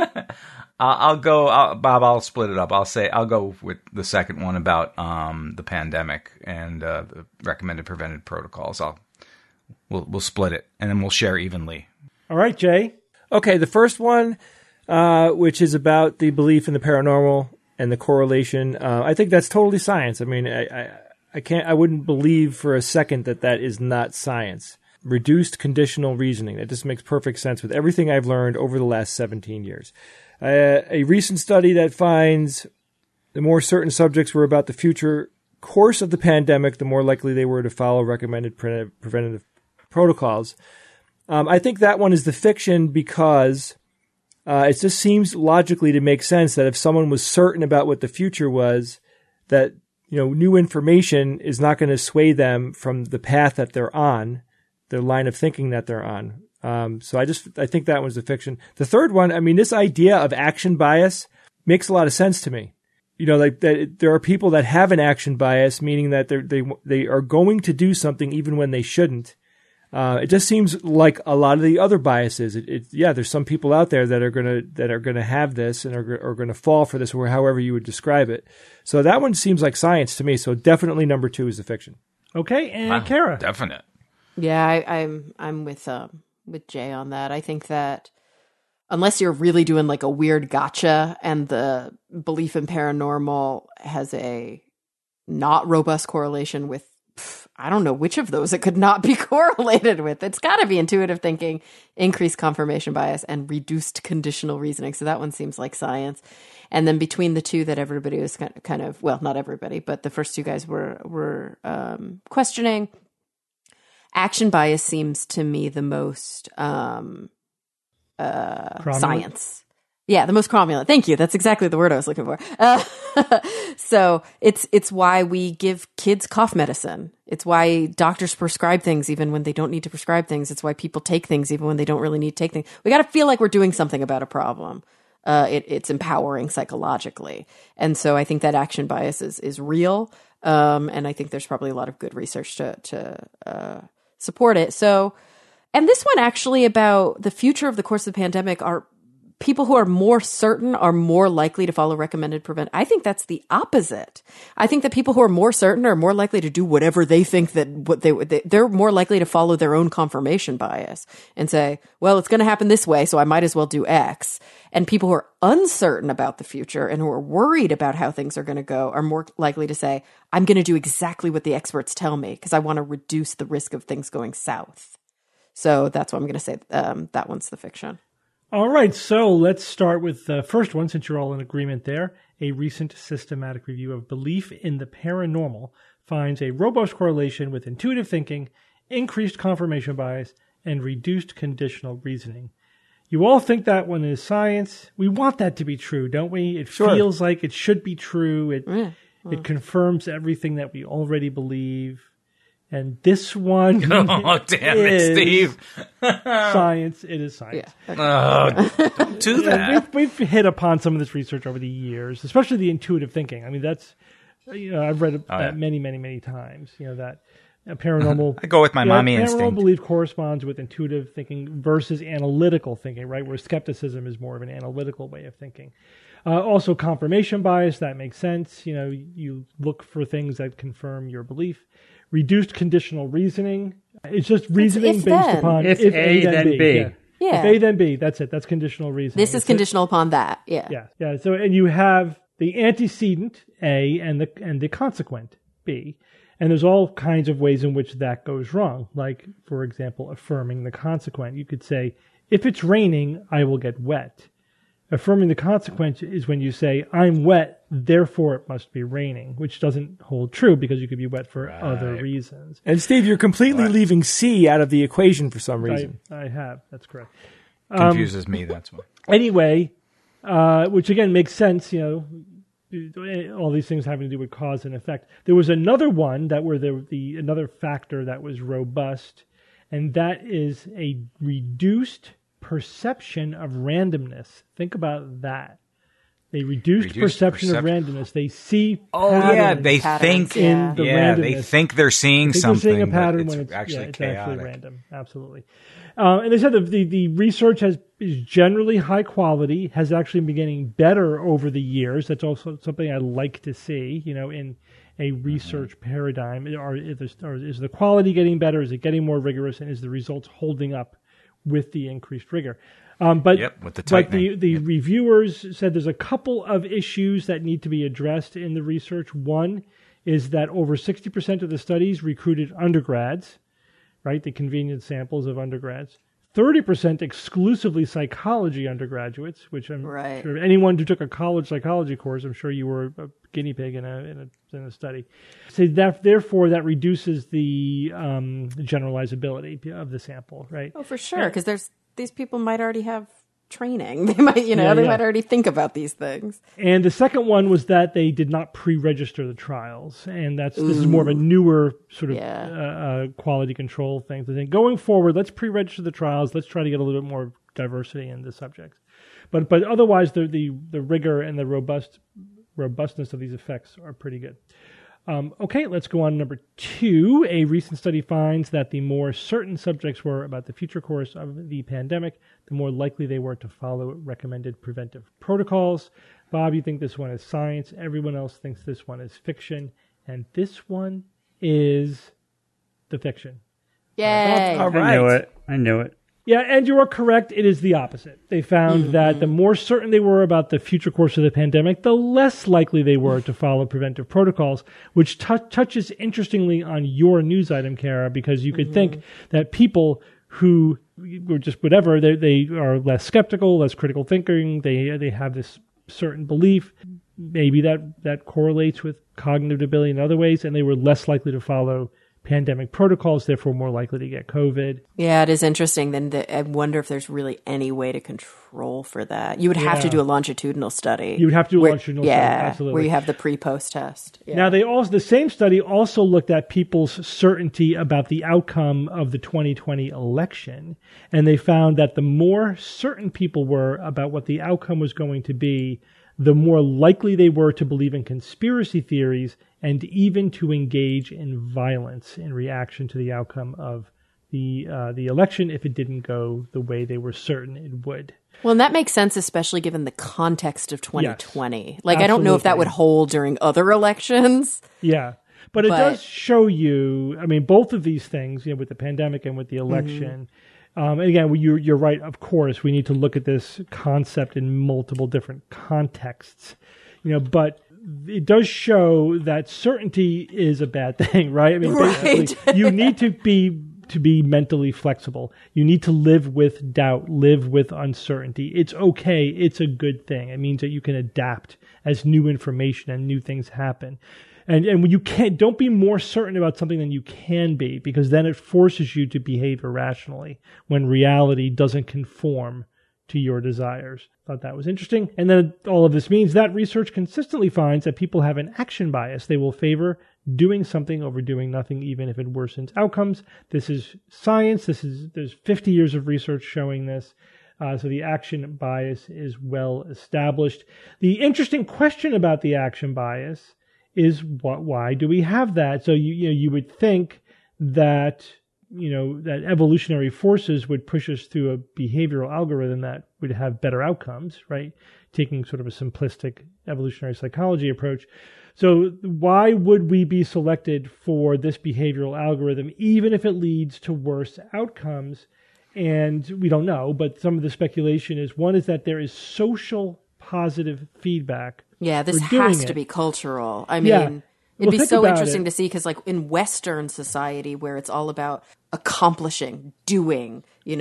Bob, I'll split it up. I'll go with the second one about the pandemic and the recommended preventive protocols. We'll split it, and then we'll share evenly. All right, Jay. Okay, the first one, which is about the belief in the paranormal and the correlation. I think that's totally science. I mean, I wouldn't believe for a second that is not science. Reduced conditional reasoning. That just makes perfect sense with everything I've learned over the last 17 years. A recent study that finds the more certain subjects were about the future course of the pandemic, the more likely they were to follow recommended preventative protocols. I think that one is the fiction because it just seems logically to make sense that if someone was certain about what the future was, that new information is not going to sway them from the path that they're on, the line of thinking that they're on. So I think that one's the fiction. The third one, I mean, this idea of action bias makes a lot of sense to me. Like that there are people that have an action bias, meaning that they are going to do something even when they shouldn't. It just seems like a lot of the other biases. There's some people out there that are gonna have this and are gonna fall for this, or however you would describe it. So that one seems like science to me. So definitely number 2 is the fiction. Okay, and Kara. Definite. Yeah, I'm with Jay on that. I think that unless you're really doing like a weird gotcha and the belief in paranormal has a not robust correlation with, I don't know which of those it could not be correlated with. It's got to be intuitive thinking, increased confirmation bias, and reduced conditional reasoning. So that one seems like science. And then between the two that everybody was kind of, well, not everybody, but the first two guys were questioning, action bias seems to me the most science. Yeah, the most cromulent. Thank you. That's exactly the word I was looking for. So it's why we give kids cough medicine. It's why doctors prescribe things even when they don't need to prescribe things. It's why people take things even when they don't really need to take things. We got to feel like we're doing something about a problem. It's empowering psychologically. And so I think that action bias is real. And I think there's probably a lot of good research to support it. So, and this one actually about the future of the course of the pandemic are people who are more certain are more likely to follow recommended prevent. I think that's the opposite. I think that people who are more certain are more likely to do whatever they think that they're more likely to follow their own confirmation bias and say, well, it's going to happen this way, so I might as well do X. And people who are uncertain about the future and who are worried about how things are going to go are more likely to say, I'm going to do exactly what the experts tell me because I want to reduce the risk of things going south. So that's what I'm going to say. That one's the fiction. All right, so let's start with the first one, since you're all in agreement there. A recent systematic review of belief in the paranormal finds a robust correlation with intuitive thinking, increased confirmation bias, and reduced conditional reasoning. You all think that one is science. We want that to be true, don't we? It feels like it should be true. It confirms everything that we already believe. And this one oh, damn it, Steve. Science. It is science. Yeah. Don't do that. We've hit upon some of this research over the years, especially the intuitive thinking. I mean, that's, I've read that many, many, many times, that paranormal. I go with my mommy paranormal instinct. Belief corresponds with intuitive thinking versus analytical thinking, right? Where skepticism is more of an analytical way of thinking. Also, confirmation bias, that makes sense. You look for things that confirm your belief. Reduced conditional reasoning. It's just reasoning based upon if A, then B. Yeah. If A, then B. That's it. That's conditional reasoning. This is conditional upon that. Yeah. Yeah. So, and you have the antecedent A and the consequent B. And there's all kinds of ways in which that goes wrong. Like, for example, affirming the consequent. You could say, if it's raining, I will get wet. Affirming the consequence is when you say, I'm wet, therefore it must be raining, which doesn't hold true because you could be wet for other reasons. And Steve, you're completely leaving C out of the equation for some reason. I have. That's correct. Confuses me, that's why. Anyway, which again makes sense, all these things having to do with cause and effect. There was another one that were another factor that was robust, and that is a reduced perception of randomness. Think about that. They reduced perception of randomness. They see they think they think they're seeing something. They're seeing a pattern when it's actually random. Absolutely. And they said the research is generally high quality, has actually been getting better over the years. That's also something I like to see, in a research paradigm. Is the quality getting better? Is it getting more rigorous? And is the results holding up with the increased rigor? With the tightening. The reviewers said there's a couple of issues that need to be addressed in the research. One is that over 60% of the studies recruited undergrads, right? The convenient samples of undergrads. 30% exclusively psychology undergraduates, which I'm sure anyone who took a college psychology course, I'm sure you were a guinea pig in a study. So that therefore that reduces the generalizability of the sample, right? Oh, for sure, because these people might already have training. They might, they might already think about these things. And the second one was that they did not pre-register the trials, and this is more of a newer sort of quality control thing. So then going forward, let's pre-register the trials. Let's try to get a little bit more diversity in the subjects. But otherwise, the rigor and the robustness of these effects are pretty good. Okay, let's go on to number 2. A recent study finds that the more certain subjects were about the future course of the pandemic, the more likely they were to follow recommended preventive protocols. Bob, you think this one is science. Everyone else thinks this one is fiction. And this one is the fiction. Yay! All right. I knew it. Yeah, and you are correct. It is the opposite. They found that the more certain they were about the future course of the pandemic, the less likely they were to follow preventive protocols, which touches interestingly on your news item, Kara, because you could think that people who were just whatever, they are less skeptical, less critical thinking, they have this certain belief. Maybe that correlates with cognitive ability in other ways, and they were less likely to follow pandemic protocols, therefore more likely to get COVID. Yeah, it is interesting. Then I wonder if there's really any way to control for that. You would have to do a longitudinal study. You would have to do a longitudinal study, absolutely. Where you have the pre-post test. Yeah. Now, the same study also looked at people's certainty about the outcome of the 2020 election, and they found that the more certain people were about what the outcome was going to be, the more likely they were to believe in conspiracy theories and even to engage in violence in reaction to the outcome of the election if it didn't go the way they were certain it would. Well, and that makes sense, especially given the context of 2020. Yes, like, I don't know if that would hold during other elections. Yeah. But it does show you, I mean, both of these things, with the pandemic and with the election. And again, you're right, of course, we need to look at this concept in multiple different contexts, but it does show that certainty is a bad thing, right? I mean, basically, you need to be mentally flexible. You need to live with doubt, live with uncertainty. It's okay. It's a good thing. It means that you can adapt as new information and new things happen. And when you don't be more certain about something than you can be, because then it forces you to behave irrationally when reality doesn't conform to your desires. Thought that was interesting. And then all of this means that research consistently finds that people have an action bias. They will favor doing something over doing nothing, even if it worsens outcomes. This is science. There's 50 years of research showing this. So the action bias is well established. The interesting question about the action bias is why do we have that? So you would think that that evolutionary forces would push us through a behavioral algorithm that would have better outcomes, right? Taking sort of a simplistic evolutionary psychology approach. So why would we be selected for this behavioral algorithm, even if it leads to worse outcomes? And we don't know, but some of the speculation is, one is that there is social positive feedback. Yeah, this has to be cultural. I mean, it'd be so interesting to see, because like in Western society where it's all about accomplishing, doing,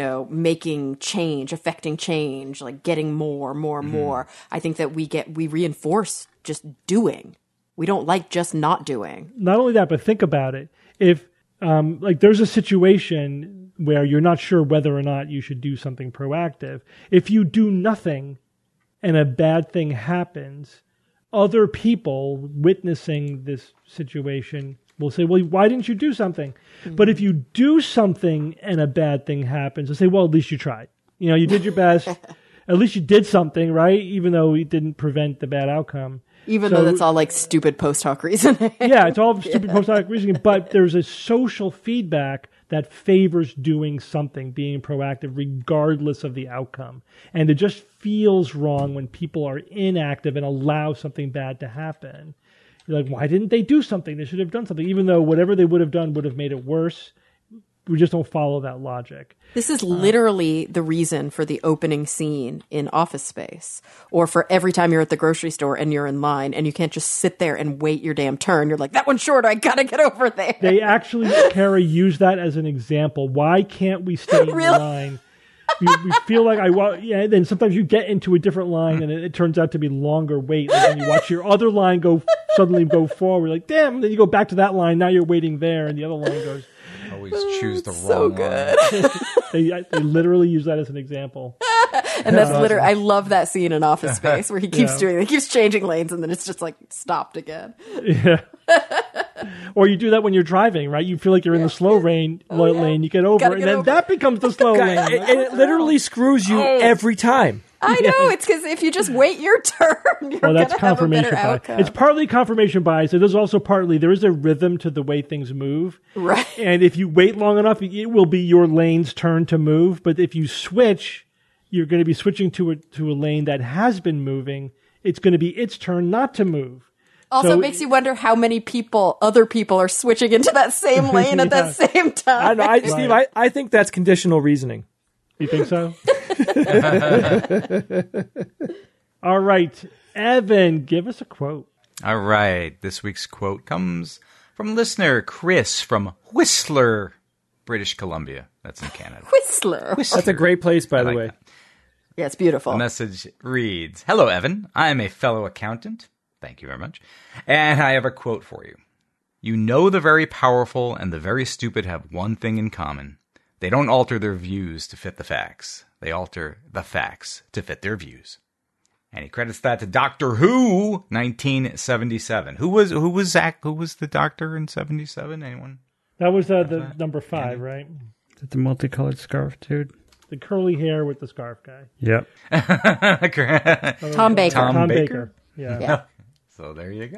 making change, affecting change, like getting more, I think that we reinforce just doing. We don't like just not doing. Not only that, but think about it. If there's a situation where you're not sure whether or not you should do something proactive, if you do nothing and a bad thing happens, other people witnessing this situation will say, well, why didn't you do something? Mm-hmm. But if you do something and a bad thing happens, they'll say, well, at least you tried. You did your best. At least you did something, right? Even though it didn't prevent the bad outcome. Even though that's all like stupid post hoc reasoning. Yeah, it's all stupid post hoc reasoning. But there's a social feedback that favors doing something, being proactive, regardless of the outcome. And it just feels wrong when people are inactive and allow something bad to happen. You're like, why didn't they do something? They should have done something, even though whatever they would have done would have made it worse. We just don't follow that logic. This is literally the reason for the opening scene in Office Space, or for every time you're at the grocery store and you're in line and you can't just sit there and wait your damn turn. You're like, that one's short. I got to get over there. They actually, Kara, use that as an example. Why can't we stay in line? We feel like then sometimes you get into a different line and it turns out to be longer wait. Like when you watch your other line suddenly go forward, like, damn, and then you go back to that line. Now you're waiting there and the other line goes. Always choose the wrong one. They literally use that as an example. And that's literally, I love that scene in Office Space where he keeps doing it. He keeps changing lanes and then it's just like stopped again. Yeah. Or you do that when you're driving, right? You feel like you're in the slow lane, you get over, and then that becomes the slow lane. And it literally screws you every time. I know, it's because if you just wait your turn, you're going to have a better outcome. It's partly confirmation bias. It is also partly, there is a rhythm to the way things move. Right. And if you wait long enough, it will be your lane's turn to move. But if you switch, you're going to be switching to a lane that has been moving. It's going to be its turn not to move. Also, it makes you wonder how many other people are switching into that same lane at that same time. Steve, I think that's conditional reasoning. You think so? All right. Evan, give us a quote. All right. This week's quote comes from listener Chris from Whistler, British Columbia. That's in Canada. Whistler. That's a great place, by the way. That. Yeah, it's beautiful. The message reads, "Hello, Evan. I am a fellow accountant. Thank you very much. And I have a quote for you. You know the very powerful and the very stupid have one thing in common. They don't alter their views to fit the facts. They alter the facts to fit their views." And he credits that to Doctor Who, 1977. Who was the Doctor in 77? Anyone? That was the number 5, right? Is that the multicolored scarf dude? The curly hair with the scarf guy. Yep. Tom Baker. Tom Baker? Yeah. So there you go.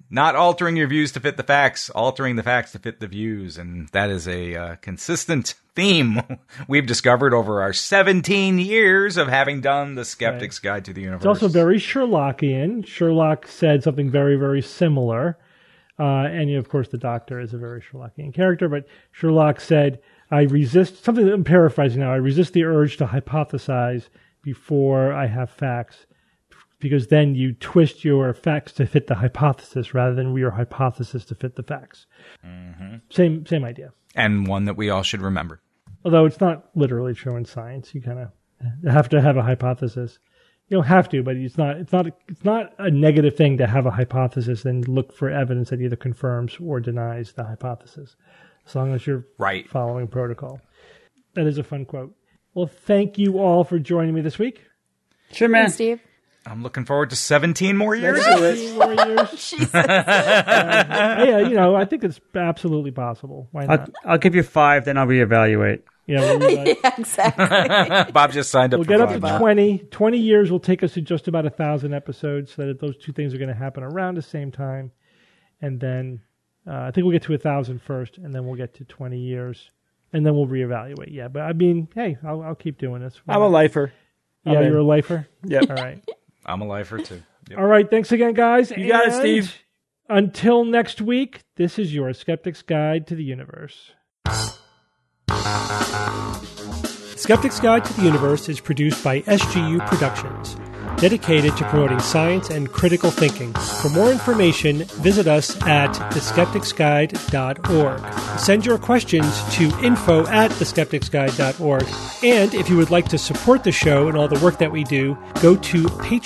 Not altering your views to fit the facts, altering the facts to fit the views. And that is a consistent theme we've discovered over our 17 years of having done the Skeptic's Guide to the Universe. It's also very Sherlockian. Sherlock said something very, very similar. And, of course, the Doctor is a very Sherlockian character. But Sherlock said, I resist, something that I'm paraphrasing now, I resist the urge to hypothesize before I have facts, because then you twist your facts to fit the hypothesis rather than your hypothesis to fit the facts. Mm-hmm. Same idea. And one that we all should remember. Although it's not literally true in science. You kind of have to have a hypothesis. You don't have to, but it's not a negative thing to have a hypothesis and look for evidence that either confirms or denies the hypothesis, as long as you're following protocol. That is a fun quote. Well, thank you all for joining me this week. Sure, man. Thanks, Steve. I'm looking forward to 17 more years. 17 more years. Jesus. Yeah, I think it's absolutely possible. Why not? I'll give you 5, then I'll reevaluate. Yeah, Yeah, exactly. Bob just signed up we'll for get up 5 to now. 20. 20 years will take us to just about 1,000 episodes, so that those two things are going to happen around the same time. And then I think we'll get to 1,000 first, and then we'll get to 20 years. And then we'll reevaluate. Yeah, but I mean, hey, I'll keep doing this. I'm a lifer. Yeah, you're a lifer? Yep. All right. I'm a lifer, too. Yep. All right, thanks again, guys. You got it, And Steve. Until next week, this is your Skeptic's Guide to the Universe. Skeptic's Guide to the Universe is produced by SGU Productions, dedicated to promoting science and critical thinking. For more information, visit us at theskepticsguide.org. Send your questions to info@theskepticsguide.org. And if you would like to support the show and all the work that we do, go to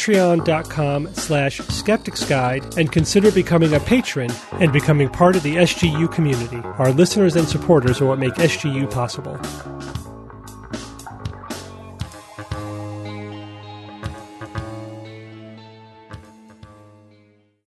patreon.com/skepticsguide and consider becoming a patron and becoming part of the SGU community. Our listeners and supporters are what make SGU possible.